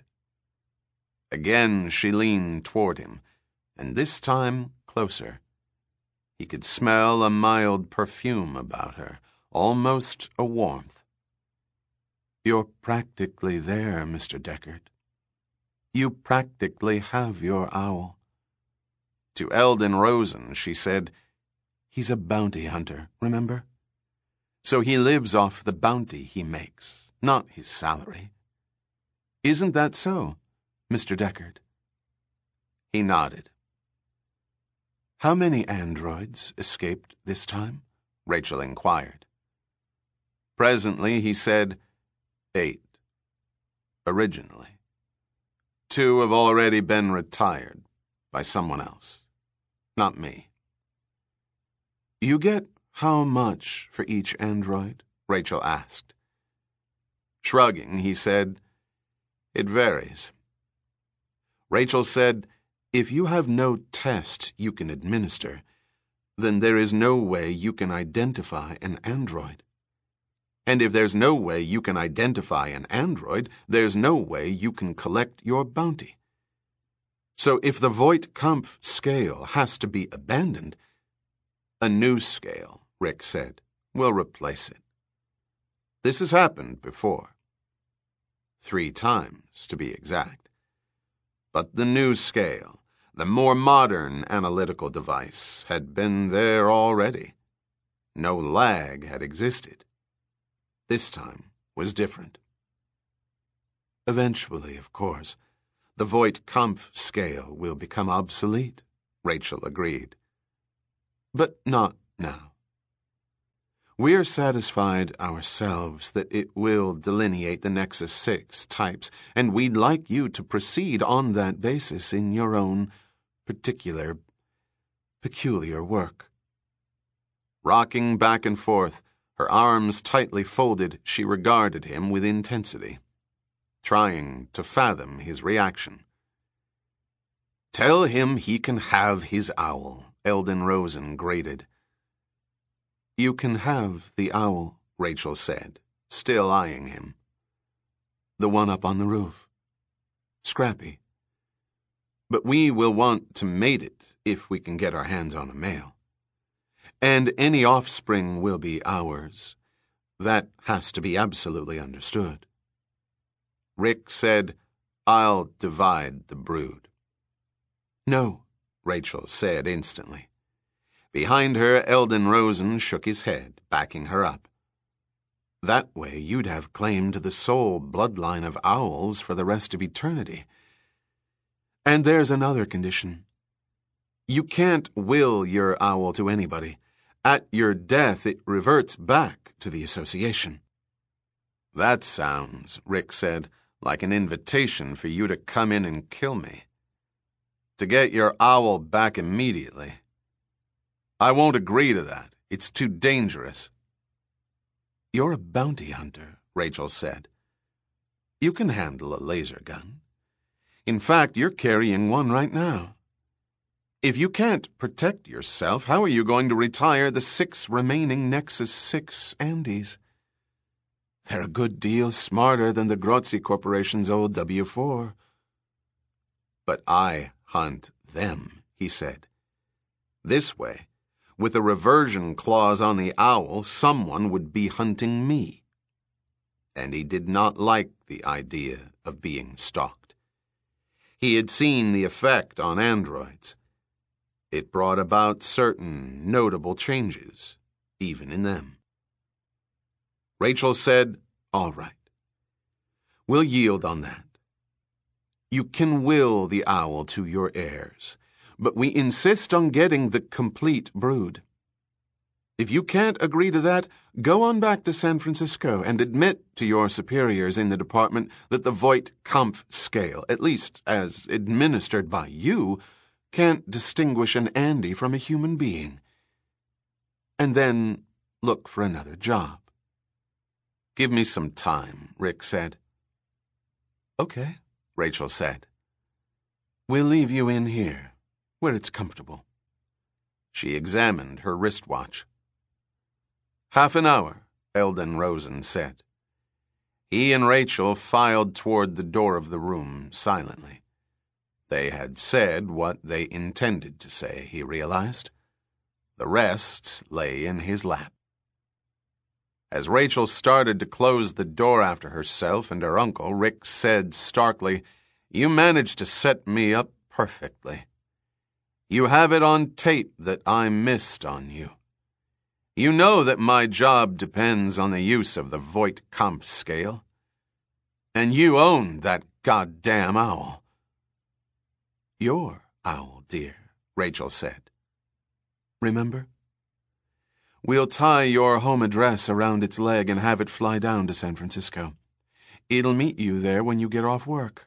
Again she leaned toward him, and this time closer. He could smell a mild perfume about her, almost a warmth. "You're practically there, Mr. Deckard. You practically have your owl." To Eldon Rosen, she said, "He's a bounty hunter, remember? So he lives off the bounty he makes, not his salary. Isn't that so, Mr. Deckard?" He nodded. "How many androids escaped this time?" Rachel inquired. Presently he said, 8. Originally. 2 have already been retired by someone else. Not me. "You get how much for each android?" Rachel asked. Shrugging, he said, "It varies." Rachel said, "If you have no test you can administer, then there is no way you can identify an android. And if there's no way you can identify an android, there's no way you can collect your bounty. So if the Voight-Kampff scale has to be abandoned—" "A new scale," Rick said, "will replace it. This has happened before. 3 times, to be exact. But the new scale, the more modern analytical device, had been there already. No lag had existed. This time was different." "Eventually, of course, the Voight-Kampff scale will become obsolete," Rachel agreed. "But not now. We're satisfied ourselves that it will delineate the Nexus 6 types, and we'd like you to proceed on that basis in your own peculiar work." Rocking back and forth, her arms tightly folded, she regarded him with intensity, trying to fathom his reaction. "Tell him he can have his owl," Eldon Rosen grated. "You can have the owl," Rachel said, still eyeing him. "The one up on the roof. Scrappy. But we will want to mate it if we can get our hands on a male. And any offspring will be ours. That has to be absolutely understood." Rick said, "I'll divide the brood." "No," Rachel said instantly. Behind her, Eldon Rosen shook his head, backing her up. "That way you'd have claimed the sole bloodline of owls for the rest of eternity. And there's another condition. You can't will your owl to anybody. At your death, it reverts back to the association." "That sounds," Rick said, "like an invitation for you to come in and kill me. To get your owl back immediately. I won't agree to that. It's too dangerous. You're a bounty hunter, Rachel said. You can handle a laser gun. In fact, you're carrying one right now. If you can't protect yourself, how are you going to retire the 6 remaining Nexus 6 Andys? They're a good deal smarter than the Grozzi Corporation's old W4. But I hunt them, he said. This way, with a reversion clause on the owl, someone would be hunting me. And he did not like the idea of being stalked. He had seen the effect on androids. It brought about certain notable changes, even in them. Rachel said, "All right. We'll yield on that. You can will the owl to your heirs, but we insist on getting the complete brood. If you can't agree to that, go on back to San Francisco and admit to your superiors in the department that the Voight-Kampff scale, at least as administered by you, can't distinguish an Andy from a human being. And then look for another job." "Give me some time," Rick said. "Okay," Rachel said. "We'll leave you in here, where it's comfortable." She examined her wristwatch. "Half an hour," Eldon Rosen said. He and Rachel filed toward the door of the room silently. They had said what they intended to say, he realized. The rest lay in his lap. As Rachel started to close the door after herself and her uncle, Rick said starkly, "You managed to set me up perfectly. You have it on tape that I missed on you. You know that my job depends on the use of the Voight-Kampff scale. And you own that goddamn owl." "Your owl, dear," Rachel said. "Remember? We'll tie your home address around its leg and have it fly down to San Francisco. It'll meet you there when you get off work."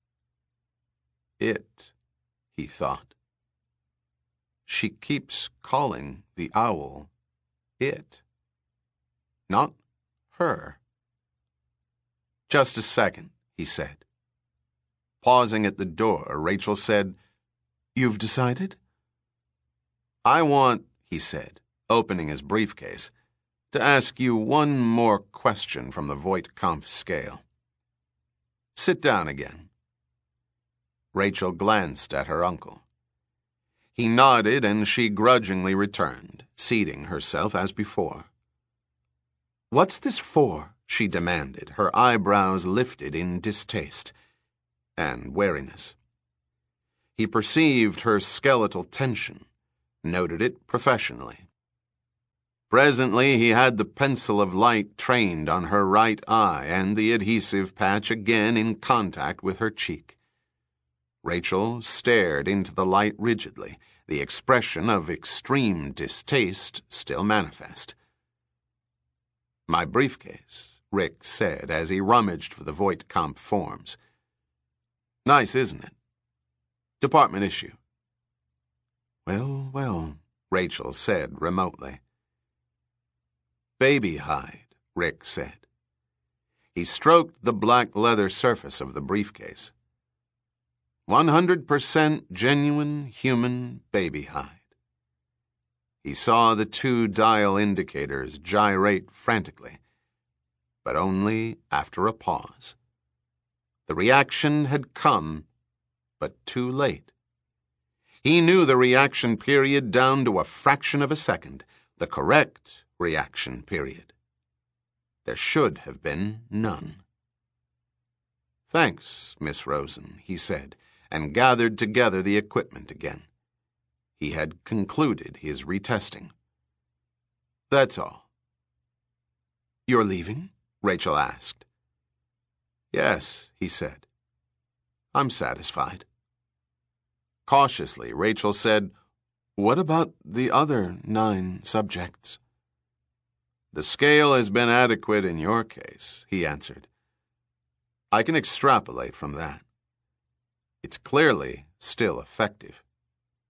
It, he thought. She keeps calling the owl it, not her. "Just a second," he said. Pausing at the door, Rachel said, "You've decided?" "I want," he said, opening his briefcase, "to ask you one more question from the Voight-Kampff scale. Sit down again." Rachel glanced at her uncle. He nodded, and she grudgingly returned, seating herself as before. "What's this for?" she demanded, her eyebrows lifted in distaste and wariness. He perceived her skeletal tension, noted it professionally. Presently he had the pencil of light trained on her right eye and the adhesive patch again in contact with her cheek. Rachel stared into the light rigidly, the expression of extreme distaste still manifest. "My briefcase," Rick said as he rummaged for the Voight-Kampff forms. "Nice, isn't it? Department issue." Well, well, Rachel said remotely. "Baby hide," Rick said. He stroked the black leather surface of the briefcase. 100% genuine human baby hide. He saw the 2 dial indicators gyrate frantically, but only after a pause. The reaction had come, but too late. He knew the reaction period down to a fraction of a second, the correct reaction period. There should have been none. "Thanks, Miss Rosen," he said, and gathered together the equipment again. He had concluded his retesting. "That's all." "You're leaving?" Rachel asked. "Yes," he said. "I'm satisfied." Cautiously, Rachel said, "What about the other 9 subjects?" "The scale has been adequate in your case," he answered. "I can extrapolate from that. It's clearly still effective."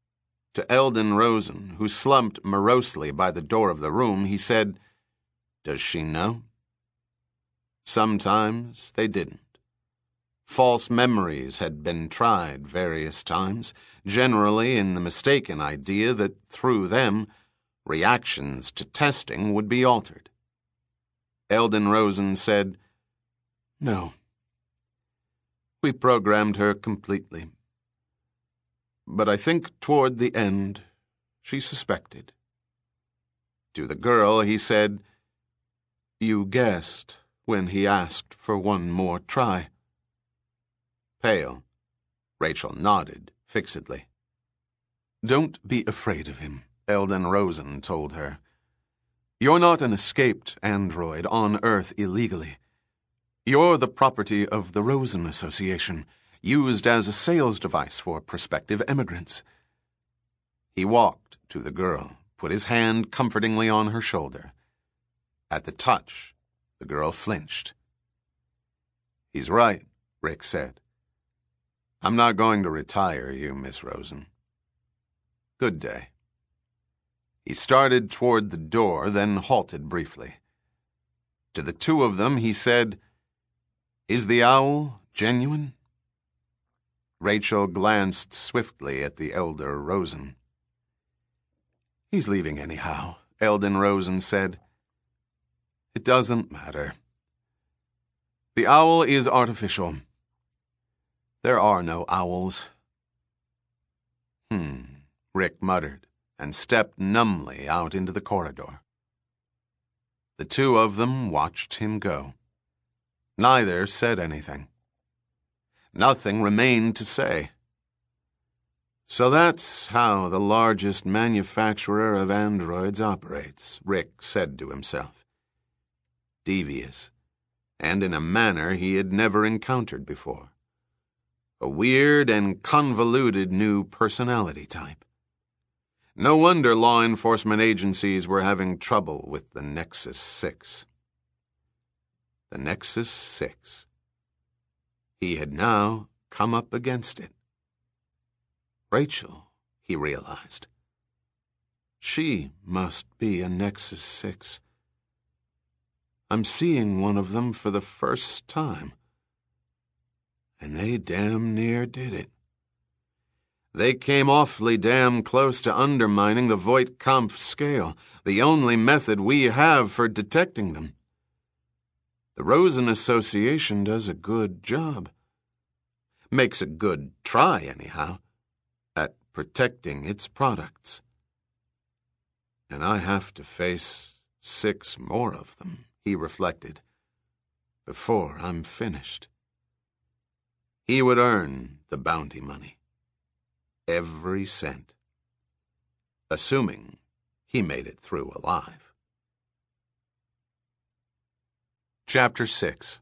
To Eldon Rosen, who slumped morosely by the door of the room, he said, "Does she know?" Sometimes they didn't. False memories had been tried various times, generally in the mistaken idea that through them, reactions to testing would be altered. Eldon Rosen said, "No. We programmed her completely. But I think toward the end, she suspected." To the girl, he said, "You guessed when he asked for one more try." Pale, Rachel nodded fixedly. "Don't be afraid of him," Eldon Rosen told her. "You're not an escaped android on Earth illegally. You're the property of the Rosen Association, used as a sales device for prospective immigrants." He walked to the girl, put his hand comfortingly on her shoulder. At the touch, the girl flinched. "He's right," Rick said. "I'm not going to retire you, Miss Rosen. Good day." He started toward the door, then halted briefly. To the two of them, he said, "Is the owl genuine?" Rachel glanced swiftly at the elder Rosen. "He's leaving anyhow," Eldon Rosen said. "It doesn't matter. The owl is artificial. There are no owls." Rick muttered and stepped numbly out into the corridor. The two of them watched him go. Neither said anything. Nothing remained to say. "So that's how the largest manufacturer of androids operates," Rick said to himself. Devious, and in a manner he had never encountered before. A weird and convoluted new personality type. No wonder law enforcement agencies were having trouble with the Nexus 6. The Nexus 6. He had now come up against it. Rachel, he realized. She must be a Nexus 6. I'm seeing one of them for the first time. And they damn near did it. They came awfully damn close to undermining the Voight-Kampff scale, the only method we have for detecting them. The Rosen Association does a good job. Makes a good try, anyhow, at protecting its products. And I have to face 6 more of them, he reflected, before I'm finished. He would earn the bounty money. Every cent. Assuming he made it through alive. Chapter 6.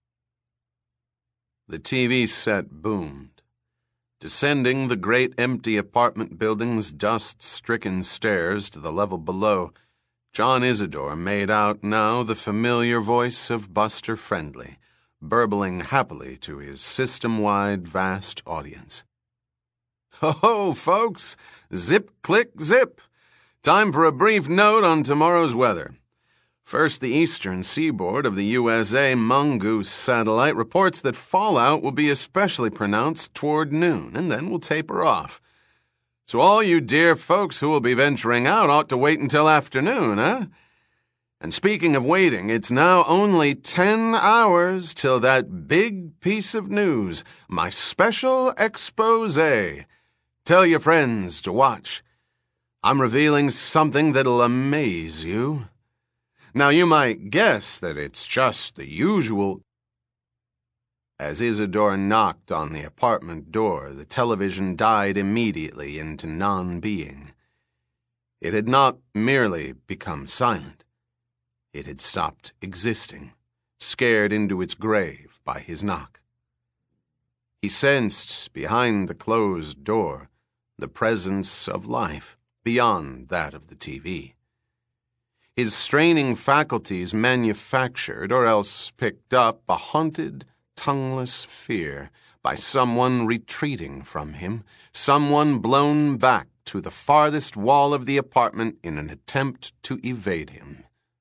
The TV set boomed. Descending the great empty apartment building's dust-stricken stairs to the level below, John Isidore made out now the familiar voice of Buster Friendly, burbling happily to his system-wide vast audience. "Ho-ho, folks! Zip, click, zip! Time for a brief note on tomorrow's weather. First, the eastern seaboard of the USA Mongoose satellite reports that fallout will be especially pronounced toward noon, and then will taper off. So all you dear folks who will be venturing out ought to wait until afternoon, eh? And speaking of waiting, it's now only 10 hours till that big piece of news, my special exposé. Tell your friends to watch. I'm revealing something that'll amaze you. Now you might guess that it's just the usual." As Isidore knocked on the apartment door, the television died immediately into non-being. It had not merely become silent. It had stopped existing, scared into its grave by his knock. He sensed, behind the closed door, the presence of life beyond that of the TV. His straining faculties manufactured or else picked up a haunted, tongueless fear by someone retreating from him, someone blown back to the farthest wall of the apartment in an attempt to evade him.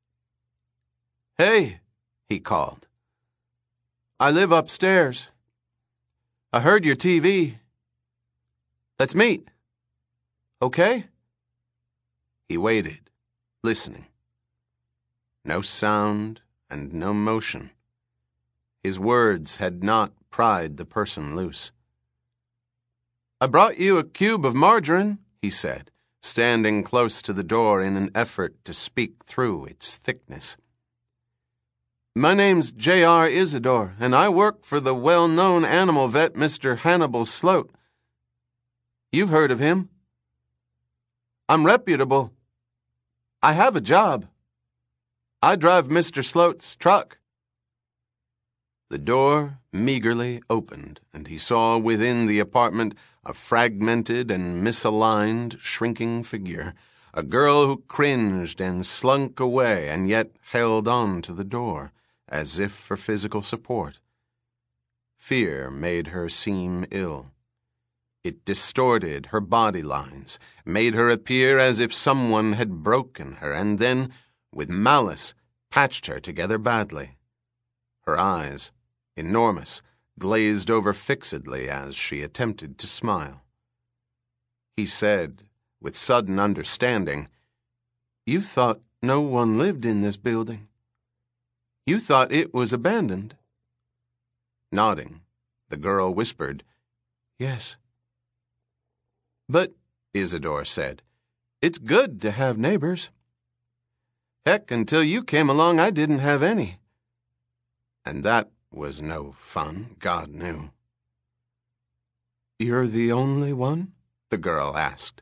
"Hey," he called. "I live upstairs. I heard your TV. Let's meet. Okay?" He waited, listening. No sound and no motion. His words had not pried the person loose. "I brought you a cube of margarine," he said, standing close to the door in an effort to speak through its thickness. "My name's J.R. Isidore, and I work for the well-known animal vet, Mr. Hannibal Sloat. You've heard of him. I'm reputable. I have a job. I drive Mr. Sloat's truck." The door meagerly opened, and he saw within the apartment a fragmented and misaligned, shrinking figure, a girl who cringed and slunk away and yet held on to the door, as if for physical support. Fear made her seem ill. It distorted her body lines, made her appear as if someone had broken her and then, with malice, patched her together badly. Her eyes, enormous, glazed over fixedly as she attempted to smile. He said, with sudden understanding, "You thought no one lived in this building. You thought it was abandoned." Nodding, the girl whispered, "Yes." "But," Isidore said, "it's good to have neighbors. Heck, until you came along, I didn't have any. And that was no fun, God knew." "You're the only one?" the girl asked.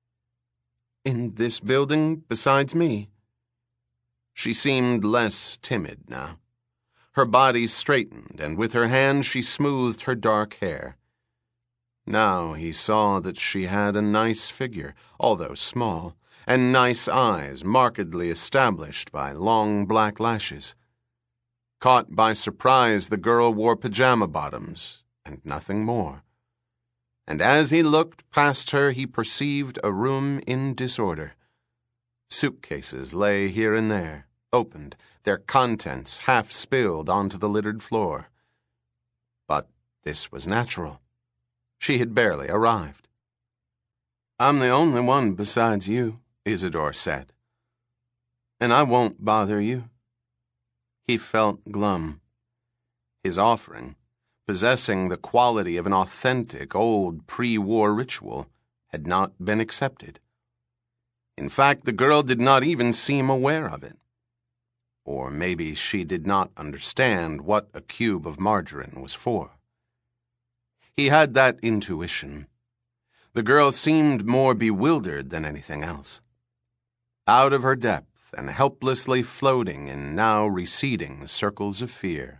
"In this building besides me?" She seemed less timid now. Her body straightened, and with her hand she smoothed her dark hair. Now he saw that she had a nice figure, although small, and nice eyes markedly established by long black lashes. Caught by surprise, the girl wore pajama bottoms, and nothing more. And as he looked past her, he perceived a room in disorder. Suitcases lay here and there, opened, their contents half spilled onto the littered floor. But this was natural. She had barely arrived. "I'm the only one besides you," Isidore said. "And I won't bother you." He felt glum. His offering, possessing the quality of an authentic old pre-war ritual, had not been accepted. In fact, the girl did not even seem aware of it. Or maybe she did not understand what a cube of margarine was for. He had that intuition. The girl seemed more bewildered than anything else. Out of her depth and helplessly floating in now receding circles of fear.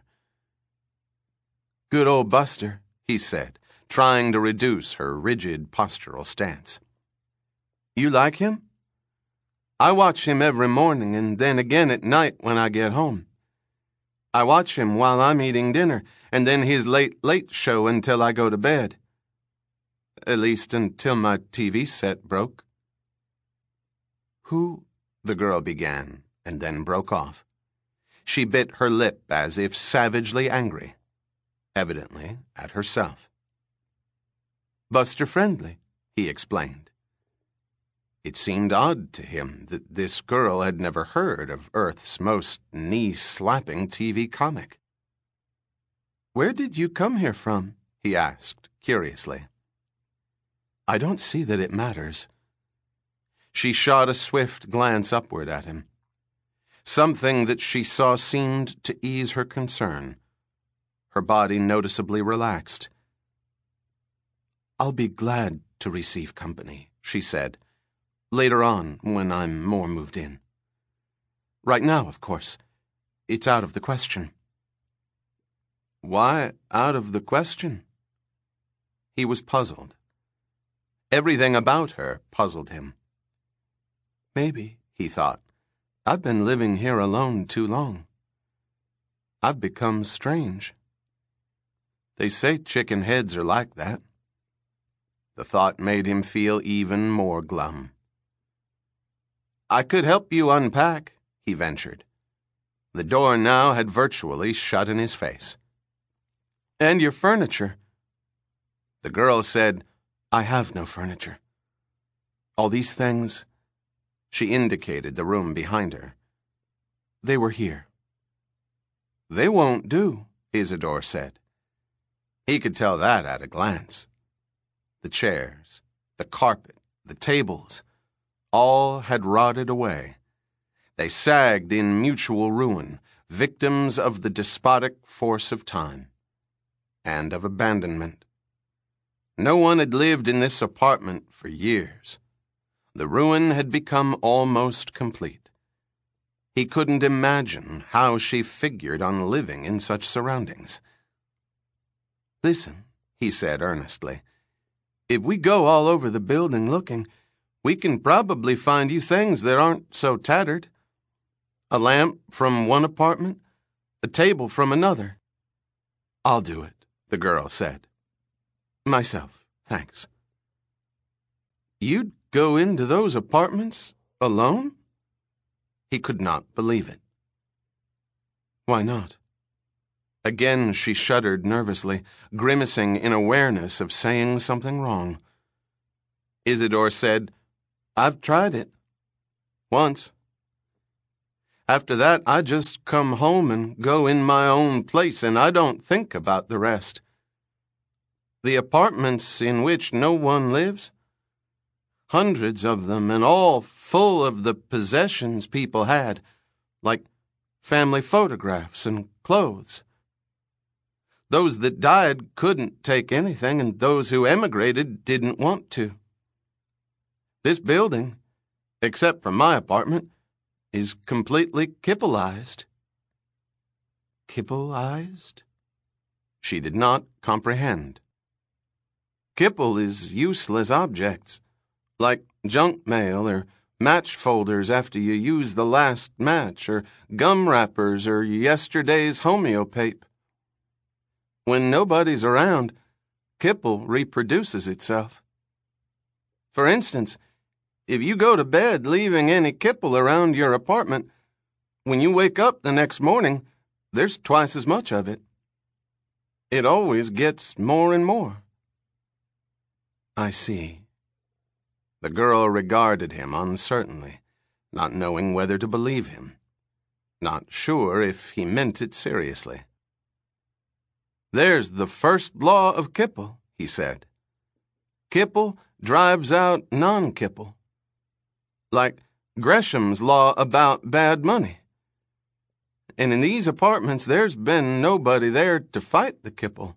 "Good old Buster," he said, trying to reduce her rigid postural stance. "You like him?" "I watch him every morning and then again at night when I get home. I watch him while I'm eating dinner, and then his late show until I go to bed. At least until my TV set broke." "Who?" the girl began, and then broke off. She bit her lip as if savagely angry, evidently at herself. "Buster Friendly," he explained. It seemed odd to him that this girl had never heard of Earth's most knee-slapping TV comic. "Where did you come here from?" he asked, curiously. "I don't see that it matters." She shot a swift glance upward at him. Something that she saw seemed to ease her concern. Her body noticeably relaxed. "I'll be glad to receive company," she said. "Later on, when I'm more moved in. Right now, of course, it's out of the question." "Why out of the question?" He was puzzled. Everything about her puzzled him. Maybe, he thought, I've been living here alone too long. I've become strange. They say chicken heads are like that. The thought made him feel even more glum. "I could help you unpack," he ventured. The door now had virtually shut in his face. "And your furniture." The girl said, "I have no furniture. All these things," she indicated the room behind her, "they were here." "They won't do," Isidore said. He could tell that at a glance. The chairs, the carpet, the tables, all had rotted away. They sagged in mutual ruin, victims of the despotic force of time and of abandonment. No one had lived in this apartment for years. The ruin had become almost complete. He couldn't imagine how she figured on living in such surroundings. "Listen," he said earnestly, "if we go all over the building looking, we can probably find you things that aren't so tattered. A lamp from one apartment, a table from another." "I'll do it," the girl said. "Myself, thanks." "You'd go into those apartments alone?" He could not believe it. "Why not?" Again she shuddered nervously, grimacing in awareness of saying something wrong. Isidore said, "I've tried it. Once. After that, I just come home and go in my own place, and I don't think about the rest. The apartments in which no one lives, hundreds of them, and all full of the possessions people had, like family photographs and clothes. Those that died couldn't take anything, and those who emigrated didn't want to. This building, except for my apartment, is completely Kippleized." "Kippleized?" She did not comprehend. Kipple is useless objects, like junk mail or match folders after you use the last match, or gum wrappers or yesterday's homeopape. When nobody's around, Kipple reproduces itself. For instance, if you go to bed leaving any Kipple around your apartment, when you wake up the next morning, there's twice as much of it. It always gets more and more." "I see." The girl regarded him uncertainly, not knowing whether to believe him, not sure if he meant it seriously. "There's the first law of Kipple," he said. "Kipple drives out non-Kipple. Like Gresham's law about bad money. And in these apartments, there's been nobody there to fight the Kipple."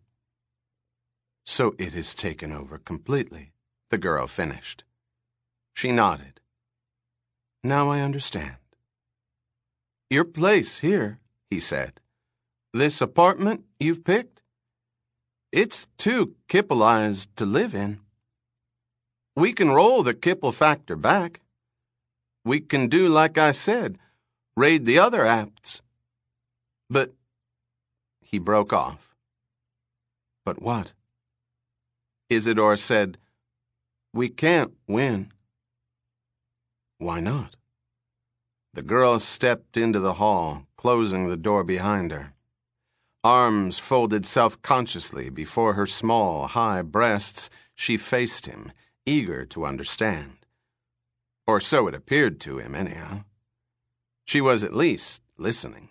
"So it has taken over completely," the girl finished. She nodded. "Now I understand." "Your place here," he said. "This apartment you've picked, it's too Kippleized to live in. We can roll the Kipple factor back. We can do like I said, raid the other apts. But," he broke off. "But what?" Isidore said, "We can't win." "Why not?" The girl stepped into the hall, closing the door behind her. Arms folded self-consciously before her small, high breasts, she faced him, eager to understand. Or so it appeared to him, anyhow. She was at least listening.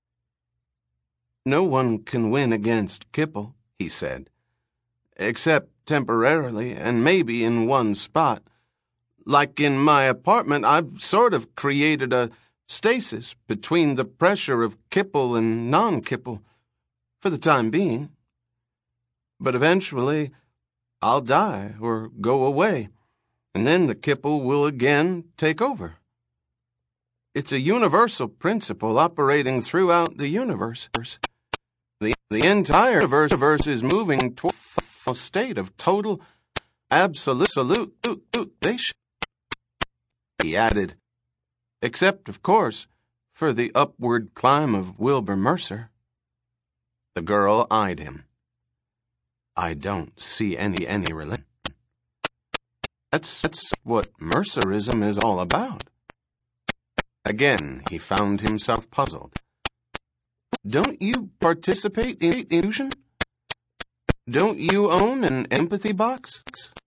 "No one can win against Kipple," he said, "except temporarily and maybe in one spot. Like in my apartment, I've sort of created a stasis between the pressure of Kipple and non-Kipple, for the time being. But eventually, I'll die or go away, and then the Kipple will again take over. It's a universal principle operating throughout the universe. The entire universe is moving toward a state of total, absolute salvation," he added, "except, of course, for the upward climb of Wilbur Mercer." The girl eyed him. "I don't see any relation." That's what Mercerism is all about. Again, he found himself puzzled. Don't you participate in illusion? Don't you own an empathy box?